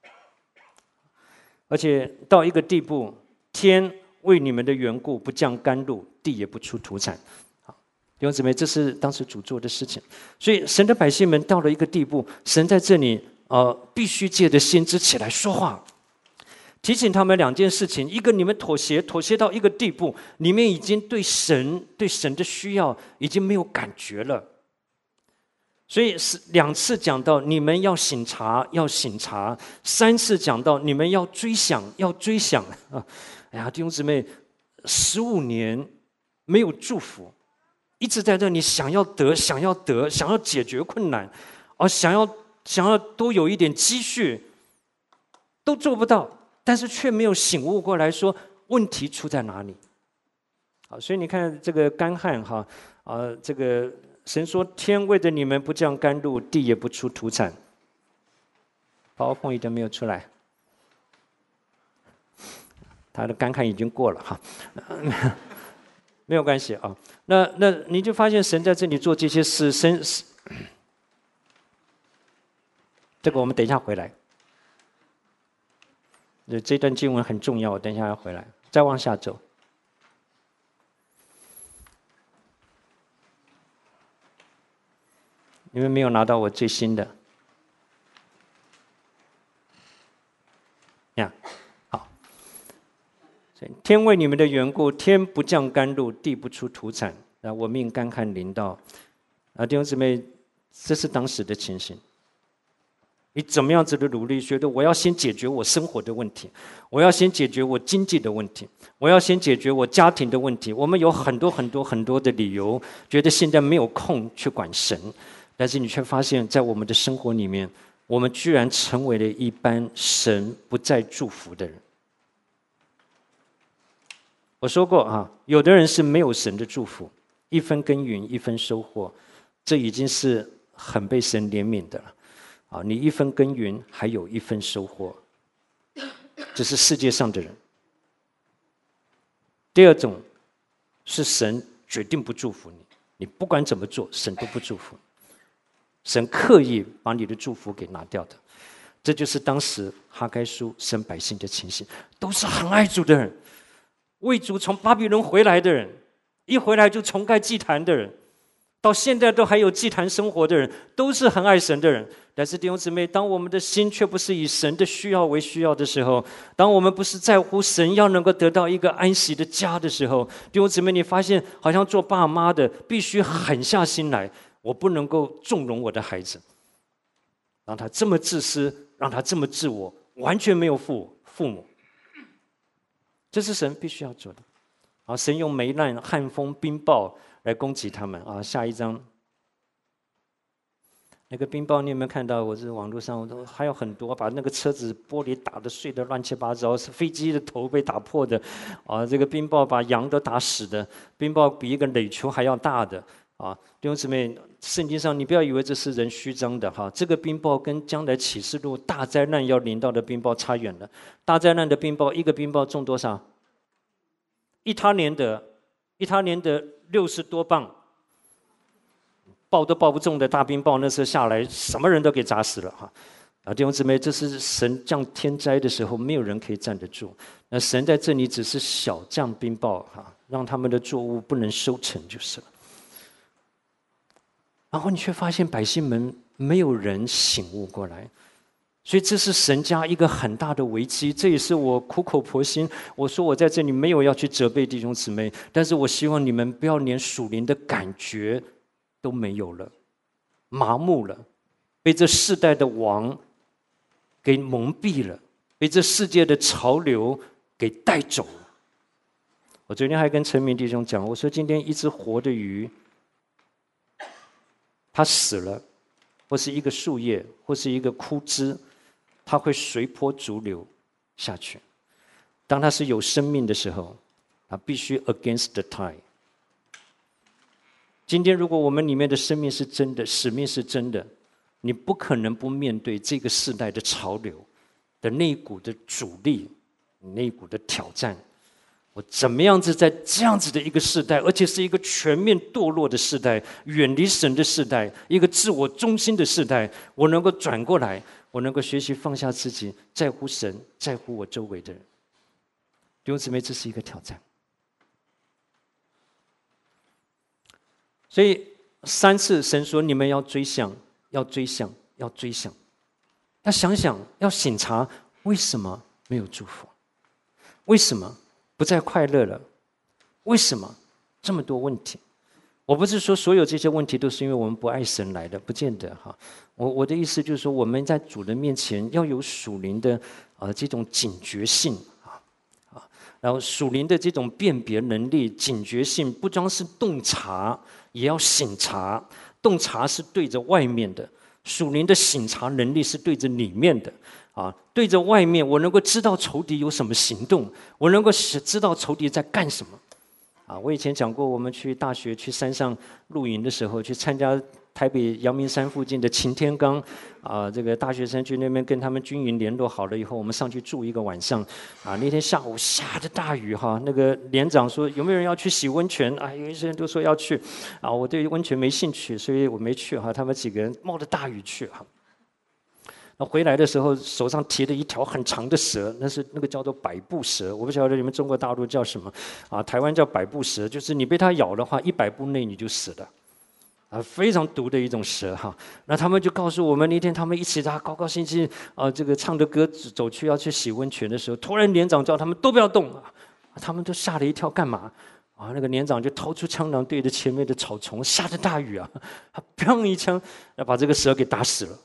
而且到一个地步，天为你们的缘故不降甘露，地也不出土产。弟兄姊妹，这是当时主做的事情，所以神的百姓们到了一个地步，神在这里呃必须借着先知起来说话，提醒他们两件事情：一个，你们妥协，妥协到一个地步，你们已经对神对神的需要已经没有感觉了。所以是两次讲到你们要省察，要省察；三次讲到你们要追想，要追想啊！哎呀，弟兄姊妹，十五年没有祝福。一直在这里想要得，想要得，想要解决困难，而想要想要多有一点积蓄，都做不到，但是却没有醒悟过来说问题出在哪里。好，所以你看这个干旱哈啊、呃，这个神说天为着你们不降甘露，地也不出土产。PowerPoint 都没有出来，他的干旱已经过了哈。没有关系啊，那那你就发现神在这里做这些事，神这个我们等一下回来。这段经文很重要，我等一下要回来，再往下走。 你们没有拿到我最新的？呀，好。天为你们的缘故，天不降甘露，地不出土产，啊，我命干旱临到。啊，弟兄姊妹，这是当时的情形。你怎么样子的努力，觉得我要先解决我生活的问题，我要先解决我经济的问题，我要先解决我家庭的问题。我们有很多很多很多的理由，觉得现在没有空去管神，但是你却发现，在我们的生活里面，我们居然成为了一般神不再祝福的人。我说过啊，有的人是没有神的祝福，一分耕耘一分收获，这已经是很被神怜悯的了。啊，你一分耕耘，还有一分收获，这是世界上的人。第二种是神决定不祝福你，你不管怎么做，神都不祝福，神刻意把你的祝福给拿掉的。这就是当时哈该书神百姓的情形，都是很爱主的人，为主从巴比伦回来的人，一回来就重盖祭坛的人，到现在都还有祭坛生活的人，都是很爱神的人。但是弟兄姊妹，当我们的心却不是以神的需要为需要的时候，当我们不是在乎神要能够得到一个安息的家的时候，弟兄姊妹，你发现好像做爸妈的必须狠下心来，我不能够纵容我的孩子，让他这么自私，让他这么自我，完全没有父父母。这是神必须要做的。啊，神用霉烂、旱风、冰雹来攻击他们。啊，下一章。那个冰雹你有没有看到？我是网络上都还有很多，把那个车子玻璃打得碎得乱七八糟，是飞机的头被打破的，啊，这个冰雹把羊都打死的，冰雹比一个垒球还要大的，啊，弟兄姊妹，圣经上你不要以为这是人虚张的哈，这个冰雹跟将来启示录大灾难要临到的冰雹差远了。大灾难的冰雹，一个冰雹重多少？一他连得，一他连得六十多磅。抱都抱不中的大冰雹，那时候下来，什么人都给砸死了哈！啊，弟兄姊妹，这是神降天灾的时候，没有人可以站得住。那神在这里只是小降冰雹哈，让他们的作物不能收成就是了。然后你却发现百姓们没有人醒悟过来，所以这是神家一个很大的危机。这也是我苦口婆心，我说我在这里没有要去责备弟兄姊妹，但是我希望你们不要连属灵的感觉都没有了，麻木了，被这世代的王给蒙蔽了，被这世界的潮流给带走了。我昨天还跟陈明弟兄讲，我说今天一只活的鱼，它死了，或是一个树叶，或是一个枯枝，它会随波逐流下去。当它是有生命的时候，它必须 against the tide。今天如果我们里面的生命是真的，使命是真的，你不可能不面对这个世代的潮流的那一股的阻力，那一股的挑战。我怎么样子在这样子的一个世代，而且是一个全面堕落的世代，远离神的世代，一个自我中心的世代，我能够转过来，我能够学习放下自己，在乎神，在乎我周围的人。弟兄姊妹，这是一个挑战。所以三次神说你们要追想，要追想，要追想，要想想，要省察，为什么没有祝福？为什么不再快乐了？为什么这么多问题？我不是说所有这些问题都是因为我们不爱神来的，不见得哈。我我的意思就是说，我们在主的面前要有属灵的呃这种警觉性啊啊，然后属灵的这种辨别能力、警觉性，不光是洞察，也要省察。洞察是对着外面的，属灵的省察能力是对着里面的。啊，对着外面，我能够知道仇敌有什么行动，我能够知道仇敌在干什么。啊，我以前讲过，我们去大学去山上露营的时候，去参加台北阳明山附近的擎天岗，啊，这个大学生去那边跟他们军营联络好了以后，我们上去住一个晚上。啊，那天下午下着大雨哈，那个连长说有没有人要去洗温泉？啊，有一些人都说要去，啊，我对温泉没兴趣，所以我没去哈。他们几个人冒着大雨去哈。那回来的时候，手上提了一条很长的蛇，那是那个叫做百步蛇，我不晓得你们中国大陆叫什么，啊，台湾叫百步蛇，就是你被它咬的话，一百步内你就死了， 啊，非常毒的一种蛇哈。那他们就告诉我们，那天他们一起他高高兴兴啊，这个唱着歌走去要去洗温泉的时候，突然连长叫他们都不要动啊，他们都吓了一跳，干嘛？啊，那个连长就掏出枪膛对着前面的草丛，下着大雨啊，他砰一枪，要把这个蛇给打死了。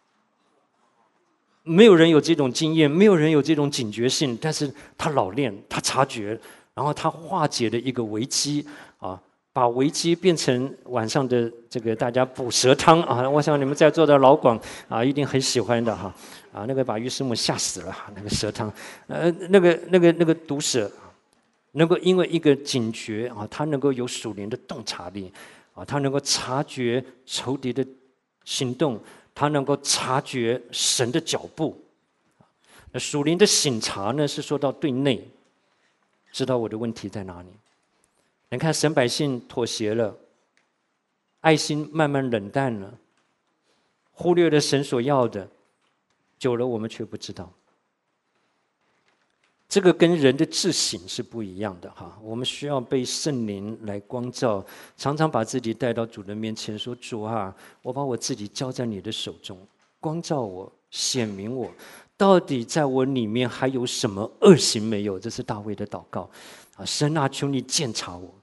没有人有这种经验，没有人有这种警觉性，但是他老练，他察觉，然后他化解了一个危机啊，把危机变成晚上的这个大家捕蛇汤啊！我想你们在座的老广啊，一定很喜欢的哈啊，那个把于师母吓死了，那个蛇汤，呃，那个那个那个毒蛇，能够因为一个警觉啊，他能够有属灵的洞察力啊，他能够察觉仇敌的行动。他能够察觉神的脚步，那属灵的省察呢，是说到对内，知道我的问题在哪里。你看，神百姓妥协了，爱心慢慢冷淡了，忽略了神所要的，久了我们却不知道。这个跟人的自省是不一样的哈，我们需要被圣灵来光照，常常把自己带到主的面前，说：“主啊，我把我自己交在你的手中，光照我，显明我，到底在我里面还有什么恶行没有？”这是大卫的祷告啊！神啊，求你鉴察我，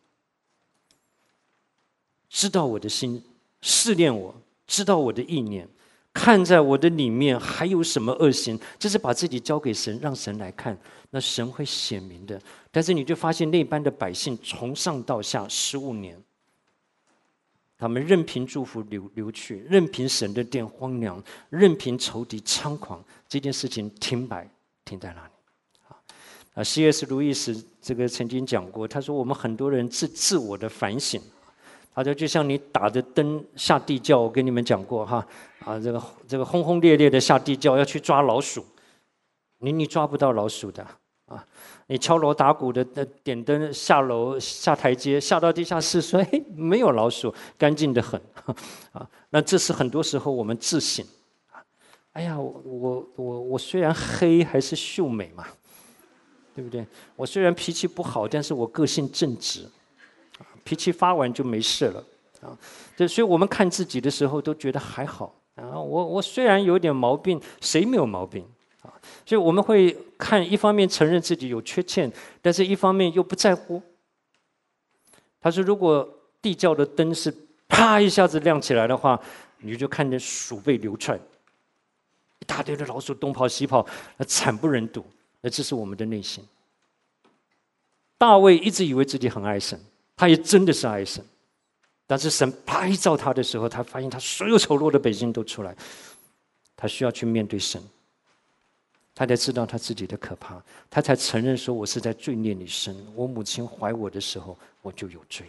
知道我的心，试炼我，知道我的意念。看在我的里面还有什么恶行，就是把自己交给神，让神来看，那神会显明的。但是你就发现那般的百姓从上到下十五年，他们任凭祝福流流去，任凭神的殿荒凉，任凭仇敌猖狂，这件事情停摆停在哪里？啊 ，C S 路易斯这个曾经讲过，他说我们很多人自自我的反省。他说：“就像你打着灯下地窖，我跟你们讲过哈，啊，这个这个轰轰烈烈的下地窖要去抓老鼠，你你抓不到老鼠的啊！你敲锣打鼓的点灯下楼下台阶下到地下室说，哎，没有老鼠，干净得很啊！那这是很多时候我们自省啊，哎呀，我我我我虽然黑还是秀美嘛，对不对？我虽然脾气不好，但是我个性正直。”脾气发完就没事了啊，这所以我们看自己的时候都觉得还好啊。我我虽然有点毛病，谁没有毛病啊？所以我们会看，一方面承认自己有缺陷，但是一方面又不在乎。他说，如果地窖的灯是啪一下子亮起来的话，你就看见鼠辈流窜，一大堆的老鼠东跑西跑，那惨不忍睹。那这是我们的内心。大卫一直以为自己很爱神。他也真的是爱神，但是神拍照他的时候，他发现他所有丑陋的本性都出来，他需要去面对神，他才知道他自己的可怕，他才承认说：“我是在罪孽里生，我母亲怀我的时候，我就有罪。”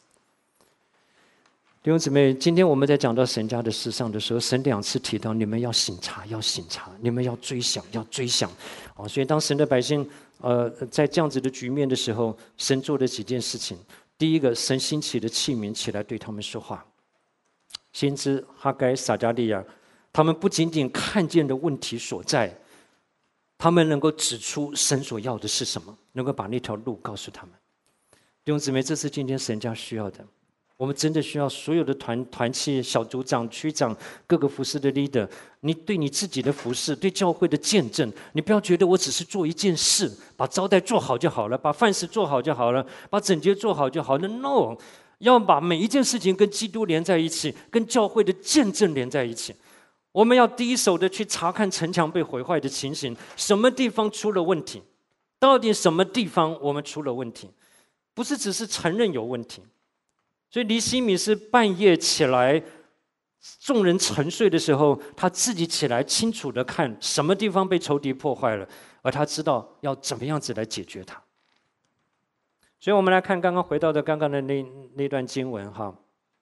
弟兄姊妹，今天我们在讲到神家的事上的时候，神两次提到你们要省察，要省察，你们要追想，要追想。哦，所以当神的百姓呃在这样子的局面的时候，神做了几件事情。第一个，神兴起的器皿起来对他们说话。先知哈该、撒迦利亚，他们不仅仅看见的问题所在，他们能够指出神所要的是什么，能够把那条路告诉他们。弟兄姊妹，这是今天神家需要的。我们真的需要所有的团团契、小组长、区长、各个服事的 leader， 你对你自己的服事、对教会的见证，你不要觉得我只是做一件事，把招待做好就好了，把饭食做好就好了，把整洁做好就好了。No， 要把每一件事情跟基督连在一起，跟教会的见证连在一起。我们要第一手的去查看城墙被毁坏的情形，什么地方出了问题，到底什么地方我们出了问题，不是只是承认有问题。所以尼希米是半夜起来，众人沉睡的时候，他自己起来清楚的看什么地方被仇敌破坏了，而他知道要怎么样子来解决它。所以我们来看刚刚回到的刚刚的那那段经文哈，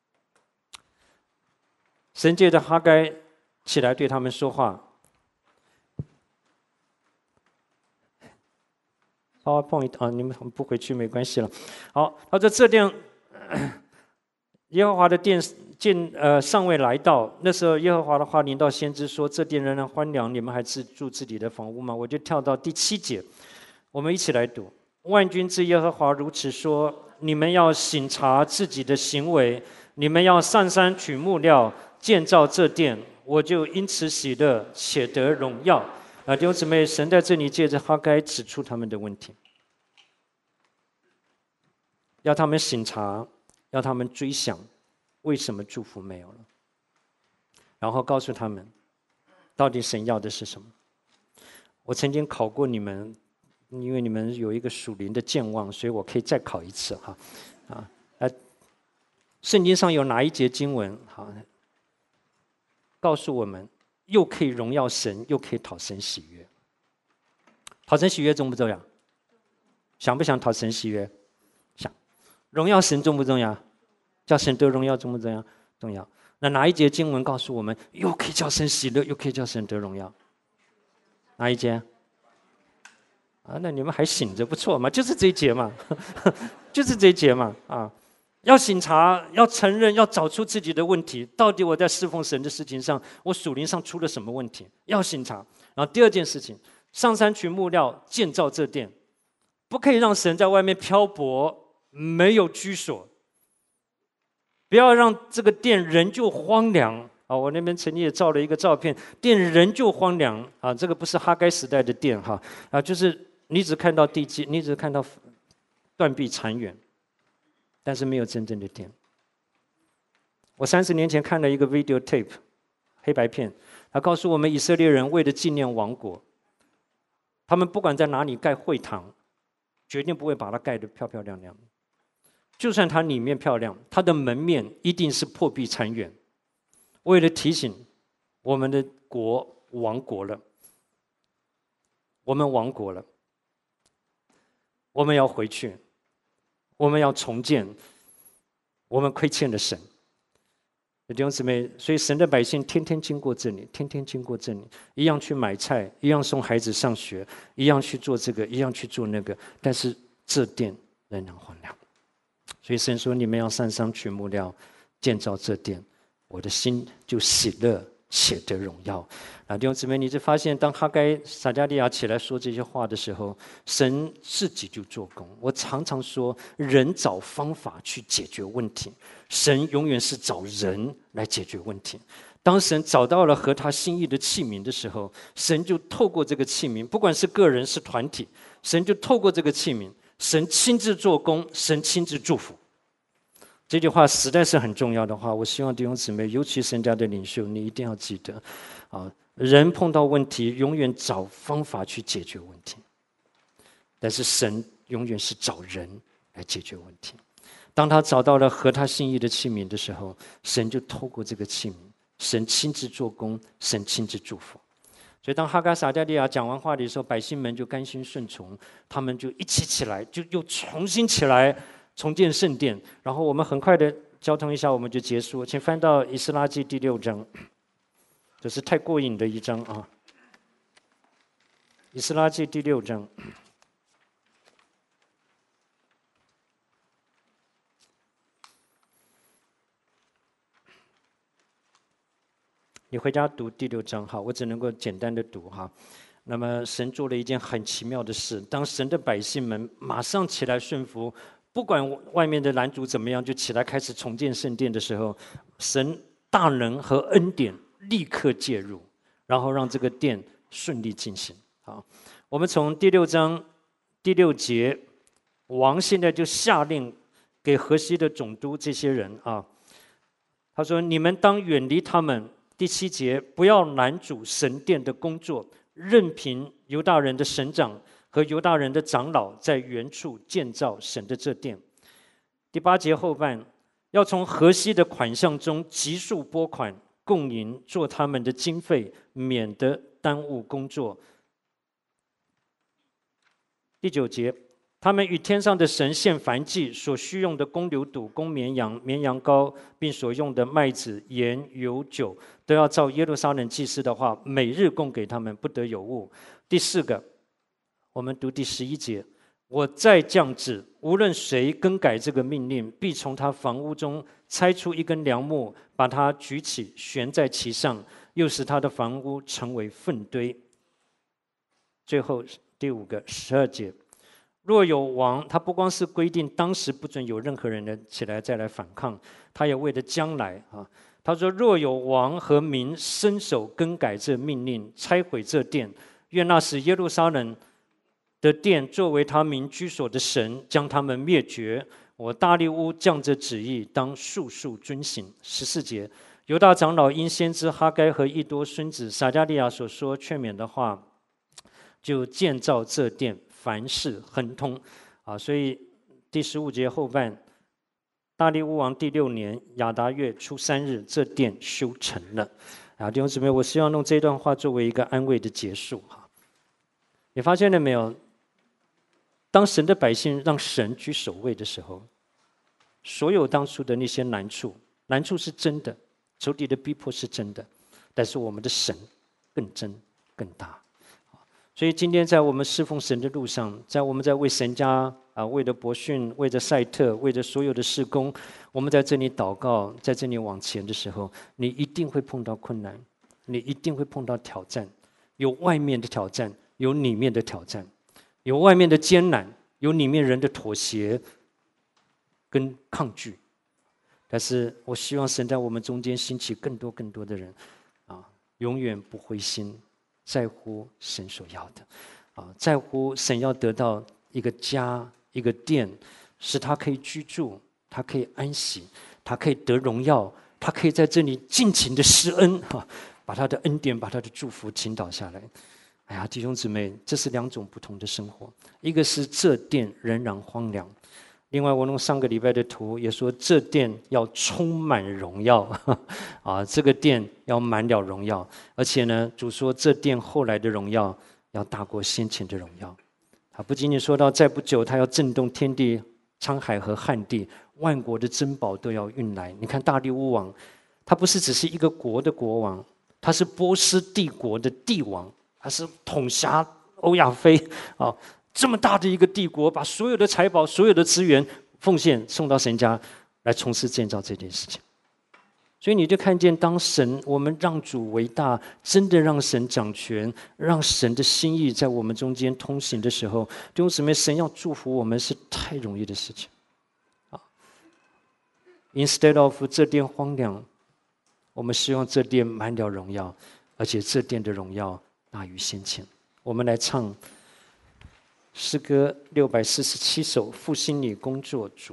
神借着哈该起来对他们说话。PowerPoint 啊，你们不回去没关系了。好，他说这殿。耶和华的殿见呃尚未来到，那时候耶和华的话临到先知说：“这殿仍然荒凉，你们还自住自己的房屋吗？”我就跳到第七节，我们一起来读：万军之耶和华如此说：“你们要省察自己的行为， 你们要上山取木料，建造这殿，我就因此喜乐，且得荣耀。啊，弟兄姊妹，神在这里借着哈该指出他们的问题，要他们省察，要他们追想，为什么祝福没有了，然后告诉他们，到底神要的是什么。我曾经考过你们，因为你们有一个属灵的健忘，所以我可以再考一次哈。啊，呃，圣经上有哪一节经文好，告诉我们又可以荣耀神，又可以讨神喜悦？讨神喜悦重不重要？想不想讨神喜悦？想。荣耀神重不重要？叫神得荣耀重不重要？重要。那哪一节经文告诉我们又可以叫神喜乐，又可以叫神得荣耀？哪一节？啊，那你们还醒着，不错嘛，就是这一节嘛，就是这一节嘛，啊，要省察，要承认，要找出自己的问题，到底我在侍奉神的事情上，我属灵上出了什么问题，要省察。然后第二件事情，上山取木料，建造这殿，不可以让神在外面漂泊，没有居所，不要让这个殿仍旧荒凉。啊，我那边曾经也照了一个照片，殿仍旧荒凉啊，这个不是哈该时代的殿哈，啊，就是你只看到地基，你只看到断壁残垣，但是没有真正的殿。我三十年前看了一个 video tape 黑白片，他告诉我们以色列人为了纪念亡国，他们不管在哪里盖会堂，决定不会把它盖得漂漂亮亮，就算它里面漂亮，它的门面一定是破壁残垣。为了提醒我们的国亡国了，我们亡国了，我们要回去，我们要重建，我们亏欠了神。弟兄姊妹，所以神的百姓天天经过这里，天天经过这里，一样去买菜，一样送孩子上学，一样去做这个，一样去做那个，但是这殿仍然荒凉。所以神说：“你们要上山取木料，建造这殿。”我的心就喜乐，且得荣耀。啊，弟兄姊妹，你就发现，当哈该、撒迦利亚起来说这些话的时候，神自己就做工。我常常说，人找方法去解决问题，神永远是找人来解决问题。当神找到了合他心意的器皿的时候，神就透过这个器皿，不管是个人是团体，神就透过这个器皿，神亲自做工，神亲自祝福。这句话实在是很重要的话，我希望弟兄姊妹，尤其神家的领袖，你一定要记得，啊，人碰到问题，永远找方法去解决问题，但是神永远是找人来解决问题。当他找到了合他心意的器皿的时候，神就透过这个器皿，神亲自做工，神亲自祝福。所以当哈该、撒迦利亚讲完话的时候，百姓们就甘心顺从，他们就一起起来，就又重新起来重建圣殿。然后我们很快的交通一下，我们就结束。请翻到以斯拉记第六章，这是太过瘾的一章啊！以斯拉记第六章，你回家读第六章哈，我只能够简单的读哈。那么神做了一件很奇妙的事，当神的百姓们马上起来顺服，不管外面的拦阻怎么样，就起来开始重建圣殿的时候，神大能和恩典立刻介入，然后让这个殿顺利进行。好，我们从第六章第六节，王现在就下令给河西的总督这些人啊，他说：“你们当远离他们。”第七节，不要拦阻神殿的工作，任凭犹大人的省长和犹大人的长老在原处建造神的这殿。第八节后半，要从河西的款项中急速拨款供银，做他们的经费，免得耽误工作。第九节，他们与天上的神献燔祭，所需用的公牛犊、公绵羊、绵羊羔，并所用的麦子、盐、油、酒，都要照耶路撒冷祭司的话，每日供给他们，不得有误。第四个，我们读第十一节，我再降旨，无论谁更改这个命令，必从他房屋中拆出一根梁木，把它举起，悬在其上，又使他的房屋成为粪堆。最后第五个，十二节， 若有王，他不光是规定当时不准有任何人的起来再来反抗，他也为了将来啊。他说：若有王和民伸手更改这命令，拆毁这殿，愿那使耶路撒冷的殿作为他民居所的神，将他们灭绝。我大利乌降这旨意，当速速遵行。十四节，犹大长老因先知哈该和一多孙子撒迦利亚所说劝勉的话，就建造这殿，凡事亨通。啊，所以第十五节后半，大利乌王第六年亚达月初三日，这殿修成了。啊，弟兄姊妹，我希望用这段话作为一个安慰的结束。哈，你发现了没有？当神的百姓让神居首位的时候，所有当初的那些难处，难处是真的，仇敌的逼迫是真的，但是我们的神更真更大。所以今天在我们侍奉神的路上，在我们在为神家啊，为了博讯，为着赛特，为着所有的事工，我们在这里祷告，在这里往前的时候，你一定会碰到困难，你一定会碰到挑战，有外面的挑战，有里面的挑战，有外面的艰难，有里面人的妥协跟抗拒。但是我希望神在我们中间兴起更多更多的人啊，永远不灰心，在乎神所要的啊，在乎神要得到一个家一个殿，使他可以居住，他可以安息，他可以得荣耀，他可以在这里尽情的施恩啊，把他的恩典把他的祝福倾倒下来。哎呀，弟兄姊妹，这是两种不同的生活，一个是这殿仍然荒凉，另外我用上个礼拜的图也说，这殿要充满荣耀啊，这个殿要满了荣耀，而且呢，主说这殿后来的荣耀要大过先前的荣耀。啊，不仅仅说到再不久他要震动天地、沧海和旱地，万国的珍宝都要运来。你看大利乌王，他不是只是一个国的国王，他是波斯帝国的帝王，他是统辖欧亚非啊，这么大的一个帝国，把所有的财宝、所有的资源奉献送到神家来从事建造这件事情。所以你就看见，当神我们让主为大，真的让神掌权，让神的心意在我们中间通行的时候，弟兄姊妹，神要祝福我们是太容易的事情啊。Instead of 这殿荒凉，我们希望这殿满了荣耀，而且这殿的荣耀大于先前。我们来唱诗歌六百四十七首，复兴你工作主。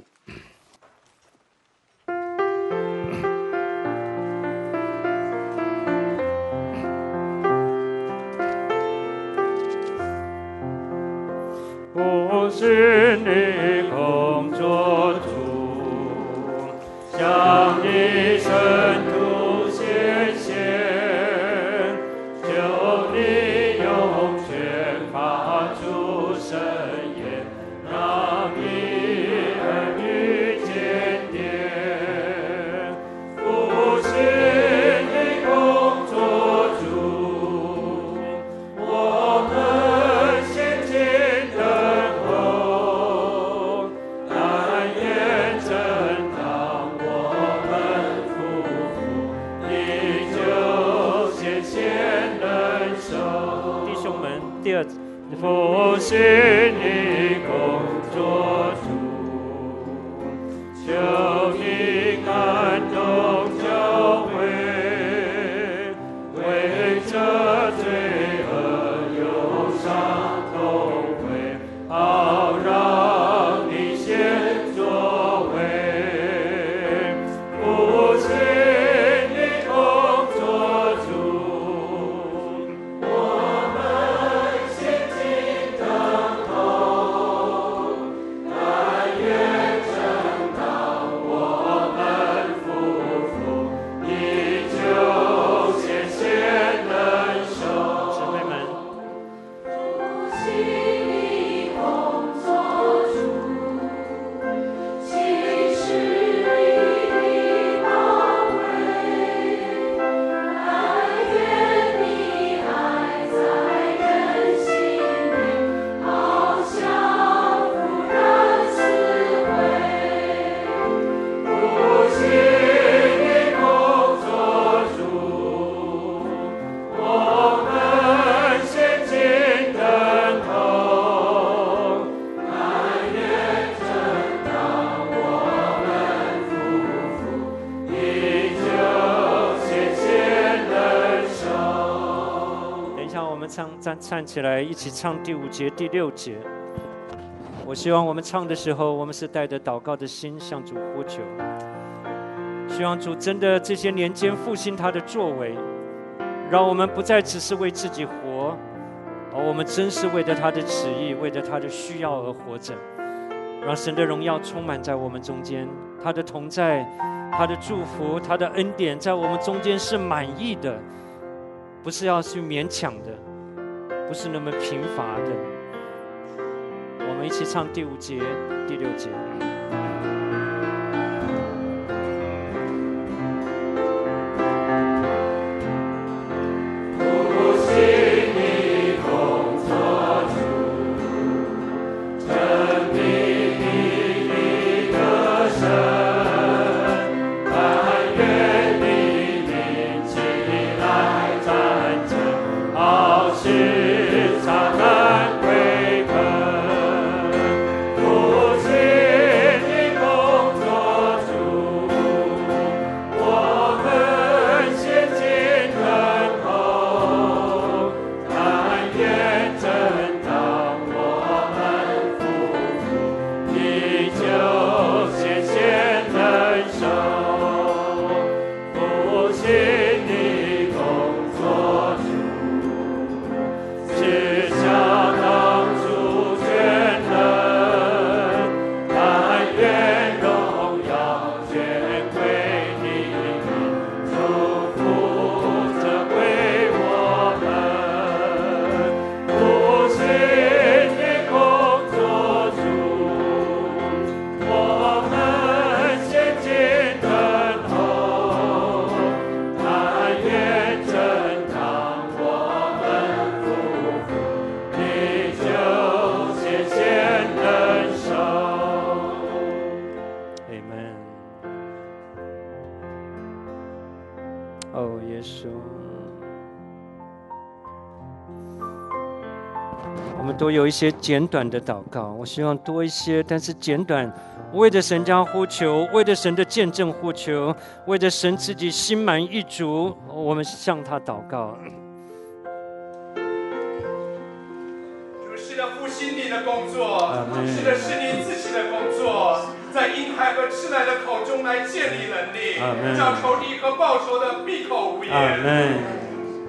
复兴你工作主，向你圣徒显现，求你用全法主圣言，让你儿女检点。复兴你工作主，我们先前等候，但愿正当我们夫妇，你就显现人手。 弟兄们，第二复兴你工作主，求你感动教会，为这罪恶忧伤痛悔，好让你先作为。复兴你工作主，我们先进等候，但愿正当我下，我们唱站站起来，一起唱第五节、第六节。我希望我们唱的时候，我们是带着祷告的心向主呼求，希望主真的这些年间复兴他的作为，让我们不再只是为自己活，而我们真是为着他的旨意，为着他的需要而活着。让神的荣耀充满在我们中间，他的同在，他的祝福，他的恩典在我们中间是满意的，不是要去勉强的，不是那么贫乏的。我们一起唱第五节、第六节。都有一些简短的祷告，我希望多一些，但是简短，为着神家呼求，为着神的见证呼求，为着神自己心满意足，我们向他祷告。 主是的复兴你的工作，是的是你自己的工作，在婴孩和吃奶的口中来建立能力，叫仇敌和报仇的闭口无言。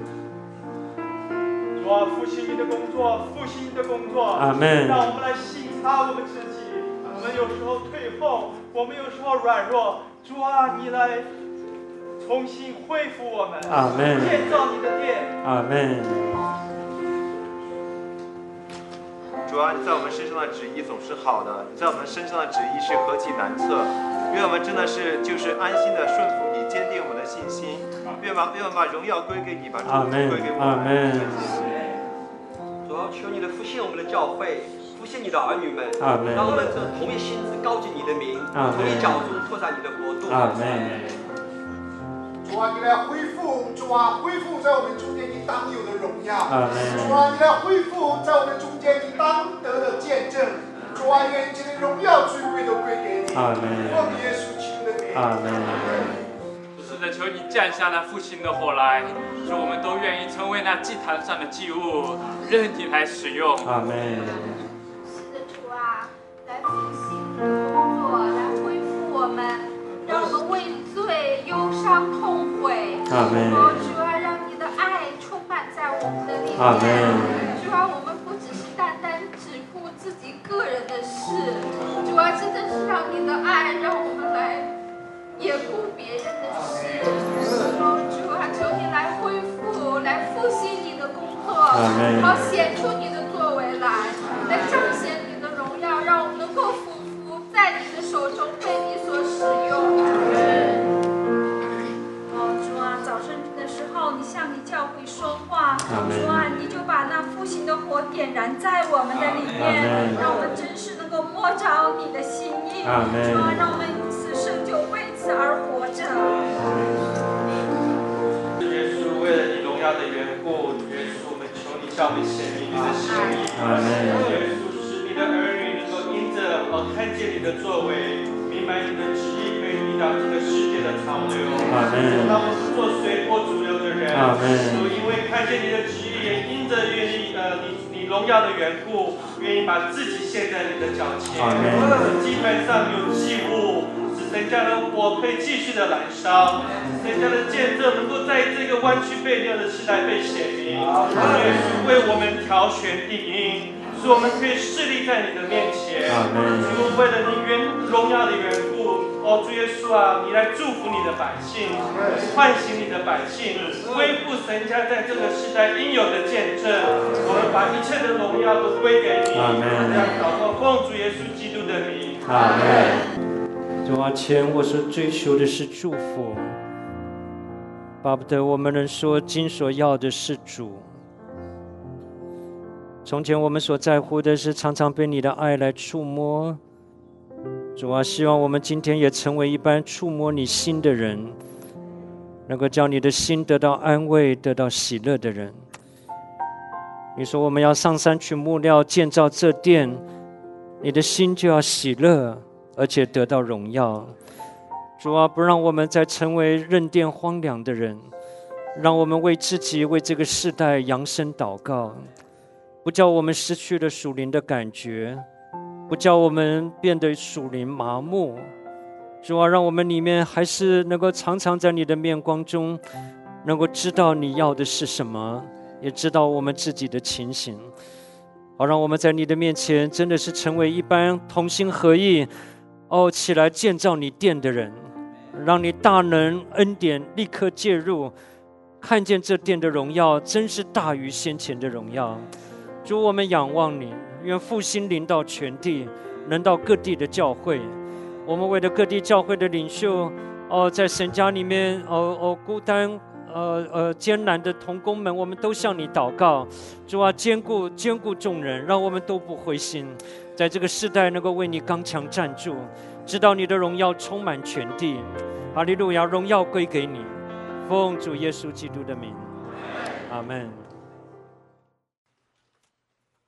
主啊，复兴你的工作，复兴你的工作， 阿们。 让我们来省察我们自己，我们有时候退后，我们有时候软弱，主啊，你来重新恢复我们， 阿们。 建造你的殿， 阿们。 主啊，你在我们身上的旨意总是好的，你在我们身上的旨意是何其难测，愿我们真的是就是安心的顺服你，坚定我们的信心，愿把愿把荣耀归给你，把祝福归给我们。 主要求你的复兴我们的教会，复兴你的儿女们，让我们这同一心志高举你的名，同一脚步拓展你的国度。 阿门。 主啊，你来恢复，主啊，恢复在我们中间你当有的荣耀。 阿门。 主啊，你来恢复在我们中间你当得的见证。主啊，愿这个荣耀尊贵都归给你。 阿门。 奉耶稣基督的名。 阿门。 是的，求你降下那复兴的火来，使我们都愿意成为那祭坛上的祭物，任你来使用。 阿门。 是的，主啊，来复兴你的工作，来恢复我们，让我们为罪忧伤痛悔。 阿门。 主啊，让你的爱充满在我们的里面。 阿门。 主啊，我们不只是单单只顾自己个人的事，主啊，真的是让你的爱让我们来也顾别人的事。主啊，求你来恢复，来复兴你的工作，好显出你的作为来，来彰显你的荣耀，让我们能够俯伏在你的手中被你所使用。 哦，主啊，早晨的时候你向你教会说话，主啊，你就把那复兴的火点燃在我们的里面，让我们真是能够摸着你的心意。主啊，让我们此生就为此而活着。 耶稣，为了你荣耀的缘故，耶稣，我们求你向我们显明你的心意。耶稣，使你的儿女能够因着而看见你的作为，明白你的旨意，可以抵挡这个世界的潮流。让我们不做随波逐流的人。因为看见你的旨意，也因因着愿意呃你你荣耀的缘故，愿意把自己献在你的脚前。祭坛上有祭物，使神家的火可以继续的燃烧，神家的见证能够在这个弯曲背扭的时代被显明。耶稣为我们挑选定因，使我们可以侍立在你的面前。主，为了你原荣耀的缘故。哦，主耶稣啊，你来祝福你的百姓，唤醒你的百姓，恢复神家在这个时代应有的见证。我们把一切的荣耀都归给你。阿门。这样祷告，奉主耶稣基督的名。 阿门。主啊，前我所追求的是祝福，巴不得我们能说今所要的是主。从前我们所在乎的是常常被你的爱来触摸。主啊，希望我们今天也成为一般触摸你心的人，能够叫你的心得到安慰，得到喜乐的人。你说我们要上山去木料建造这殿，你的心就要喜乐，而且得到荣耀。主啊，不让我们再成为任殿荒凉的人，让我们为自己为这个世代扬声祷告，不叫我们失去了属灵的感觉，不叫我们变得属灵麻木。主啊，让我们里面还是能够常常在你的面光中，能够知道你要的是什么，也知道我们自己的情形，好让我们在你的面前真的是成为一般同心合意哦，起来建造你殿的人，让你大能恩典立刻介入，看见这殿的荣耀真是大于先前的荣耀。主，我们仰望你，愿复兴临到全地，能到各地的教会。我们为了各地教会的领袖哦，在神家里面哦哦孤单呃呃艰难的同工们，我们都向你祷告。主啊，坚固坚固众人，让我们都不灰心，在这个世代能够为你刚强站住，知道你的荣耀充满全地。哈利路亚，荣耀归给你，奉主耶稣基督的名，阿们。